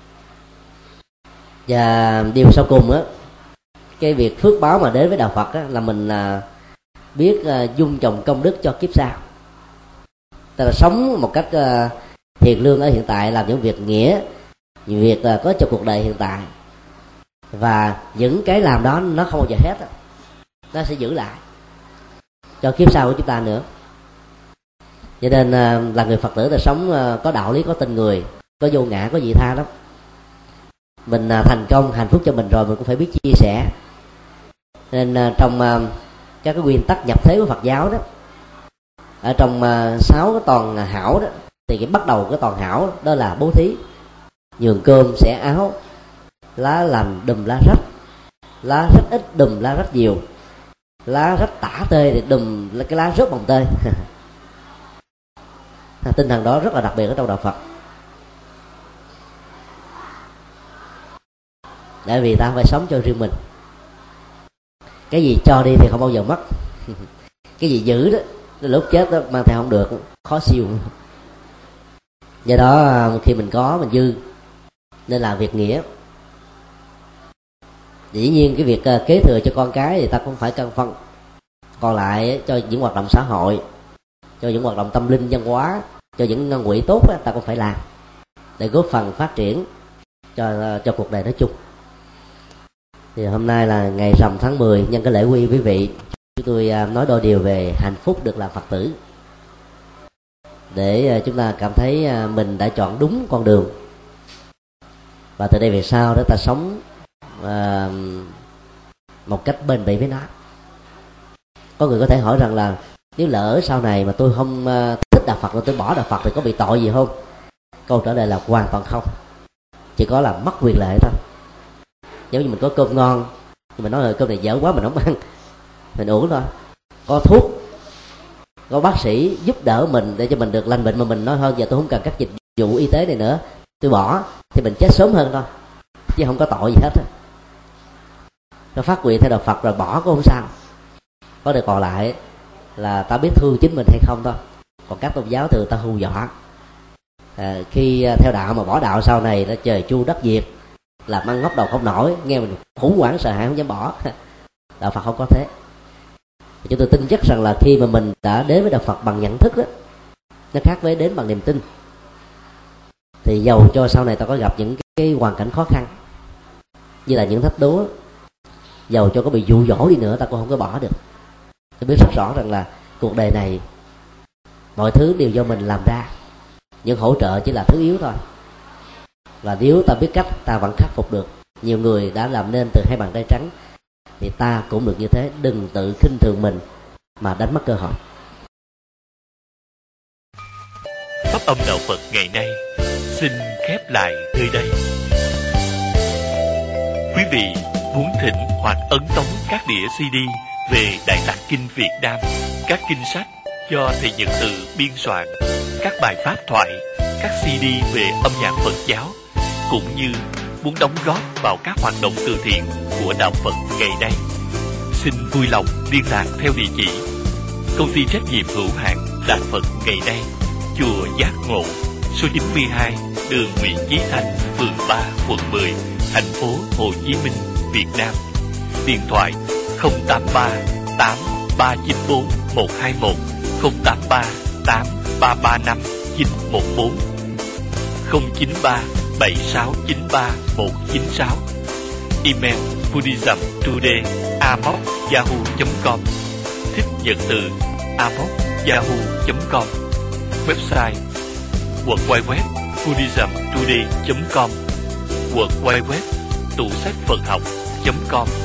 Và điều sau cùng á, cái việc phước báo mà đến với đạo Phật á, là mình à, biết à, dung trồng công đức cho kiếp sau. Ta là sống một cách à, hiền lương ở hiện tại, làm những việc nghĩa, những việc à, có cho cuộc đời hiện tại, và những cái làm đó nó không bao giờ hết á, nó sẽ giữ lại cho kiếp sau của chúng ta nữa. Cho nên à, là người Phật tử ta sống à, có đạo lý, có tình người, có vô ngã, có vị tha lắm. Mình à, thành công hạnh phúc cho mình rồi, mình cũng phải biết chia sẻ. Nên à, trong à, các cái nguyên tắc nhập thế của Phật giáo đó, ở trong à, sáu cái toàn hảo đó, thì cái bắt đầu cái toàn hảo đó, đó là bố thí, nhường cơm xẻ áo, lá lành đùm lá rách, lá rất ít đùm lá rất nhiều, lá rách tả tơi thì đùm cái lá rớt bằng tơi. Tinh thần đó rất là đặc biệt ở trong đạo Phật. Tại vì ta phải sống cho riêng mình. Cái gì cho đi thì không bao giờ mất. Cái gì giữ đó, lúc chết đó mang theo không được, khó siêu. Do đó khi mình có, mình dư, nên làm việc nghĩa. Dĩ nhiên cái việc kế thừa cho con cái thì ta cũng phải cân phân. Còn lại cho những hoạt động xã hội, cho những hoạt động tâm linh văn hóa, cho những ngân quỹ tốt đó, ta cũng phải làm để góp phần phát triển cho cho cuộc đời nói chung. Thì hôm nay là ngày rằm tháng mười, nhân cái lễ quy quý vị, chúng tôi nói đôi điều về hạnh phúc được làm Phật tử, để chúng ta cảm thấy mình đã chọn đúng con đường, và từ đây về sau đó ta sống à, một cách bền bỉ với nó. Có người có thể hỏi rằng là nếu lỡ sau này mà tôi không thích đạo Phật, rồi tôi bỏ đạo Phật thì có bị tội gì không? Câu trả lời là hoàn toàn không, chỉ có là mất quyền lợi thôi. Giống như mình có cơm ngon, nhưng mình nói là cơm này dở quá mình không ăn, mình uống thôi. Có thuốc, có bác sĩ giúp đỡ mình để cho mình được lành bệnh, mà mình nói hơn giờ tôi không cần các dịch vụ y tế này nữa, tôi bỏ, thì mình chết sớm hơn thôi, chứ không có tội gì hết. Nó phát nguyện theo đạo Phật rồi bỏ cũng không sao. Có điều còn lại là ta biết thương chính mình hay không thôi. Còn các tôn giáo thường ta hù dọa, à, khi theo đạo mà bỏ đạo sau này nó trời chu đất diệt, làm ăn ngóc đầu không nổi, nghe mình khủng hoảng sợ hãi không dám bỏ. Đạo Phật không có thế. Chúng tôi tin chắc rằng là khi mà mình đã đến với đạo Phật bằng nhận thức đó, nó khác với đến bằng niềm tin. Thì dầu cho sau này ta có gặp những cái hoàn cảnh khó khăn như là những thách đố, dầu cho có bị dụ dỗ đi nữa, ta cũng không có bỏ được. Tôi biết rất rõ rằng là cuộc đời này mọi thứ đều do mình làm ra, những hỗ trợ chỉ là thứ yếu thôi. Và nếu ta biết cách, ta vẫn khắc phục được. Nhiều người đã làm nên từ hai bàn tay trắng, thì ta cũng được như thế. Đừng tự khinh thường mình mà đánh mất cơ hội. Pháp âm đạo Phật ngày nay xin khép lại nơi đây. Quý vị muốn thỉnh hoặc ấn tống các đĩa xê đê về Đại Tạng Kinh Việt Nam, các kinh sách do thầy Nhật Từ biên soạn, các bài pháp thoại, các xê đê về âm nhạc Phật giáo, cũng như muốn đóng góp vào các hoạt động từ thiện của đạo Phật ngày nay, xin vui lòng liên lạc theo địa chỉ công ty trách nhiệm hữu hạn Đạo Phật ngày nay, chùa Giác Ngộ, số chín mươi hai đường Nguyễn Chí Thanh, phường ba, quận mười, thành phố Hồ Chí Minh, Việt Nam. Điện thoại không tám ba tám ba chín bốn một hai một, không tám ba tám ba ba năm chín một bốn, không chín ba bảy sáu chín ba một chín sáu. Email buddhism today a m o c yahoo chấm com, thích Nhật Từ a m o c yahoo chấm com. Website w w w chấm buddhism today chấm com, w w w chấm tủ sách Phật học chấm com.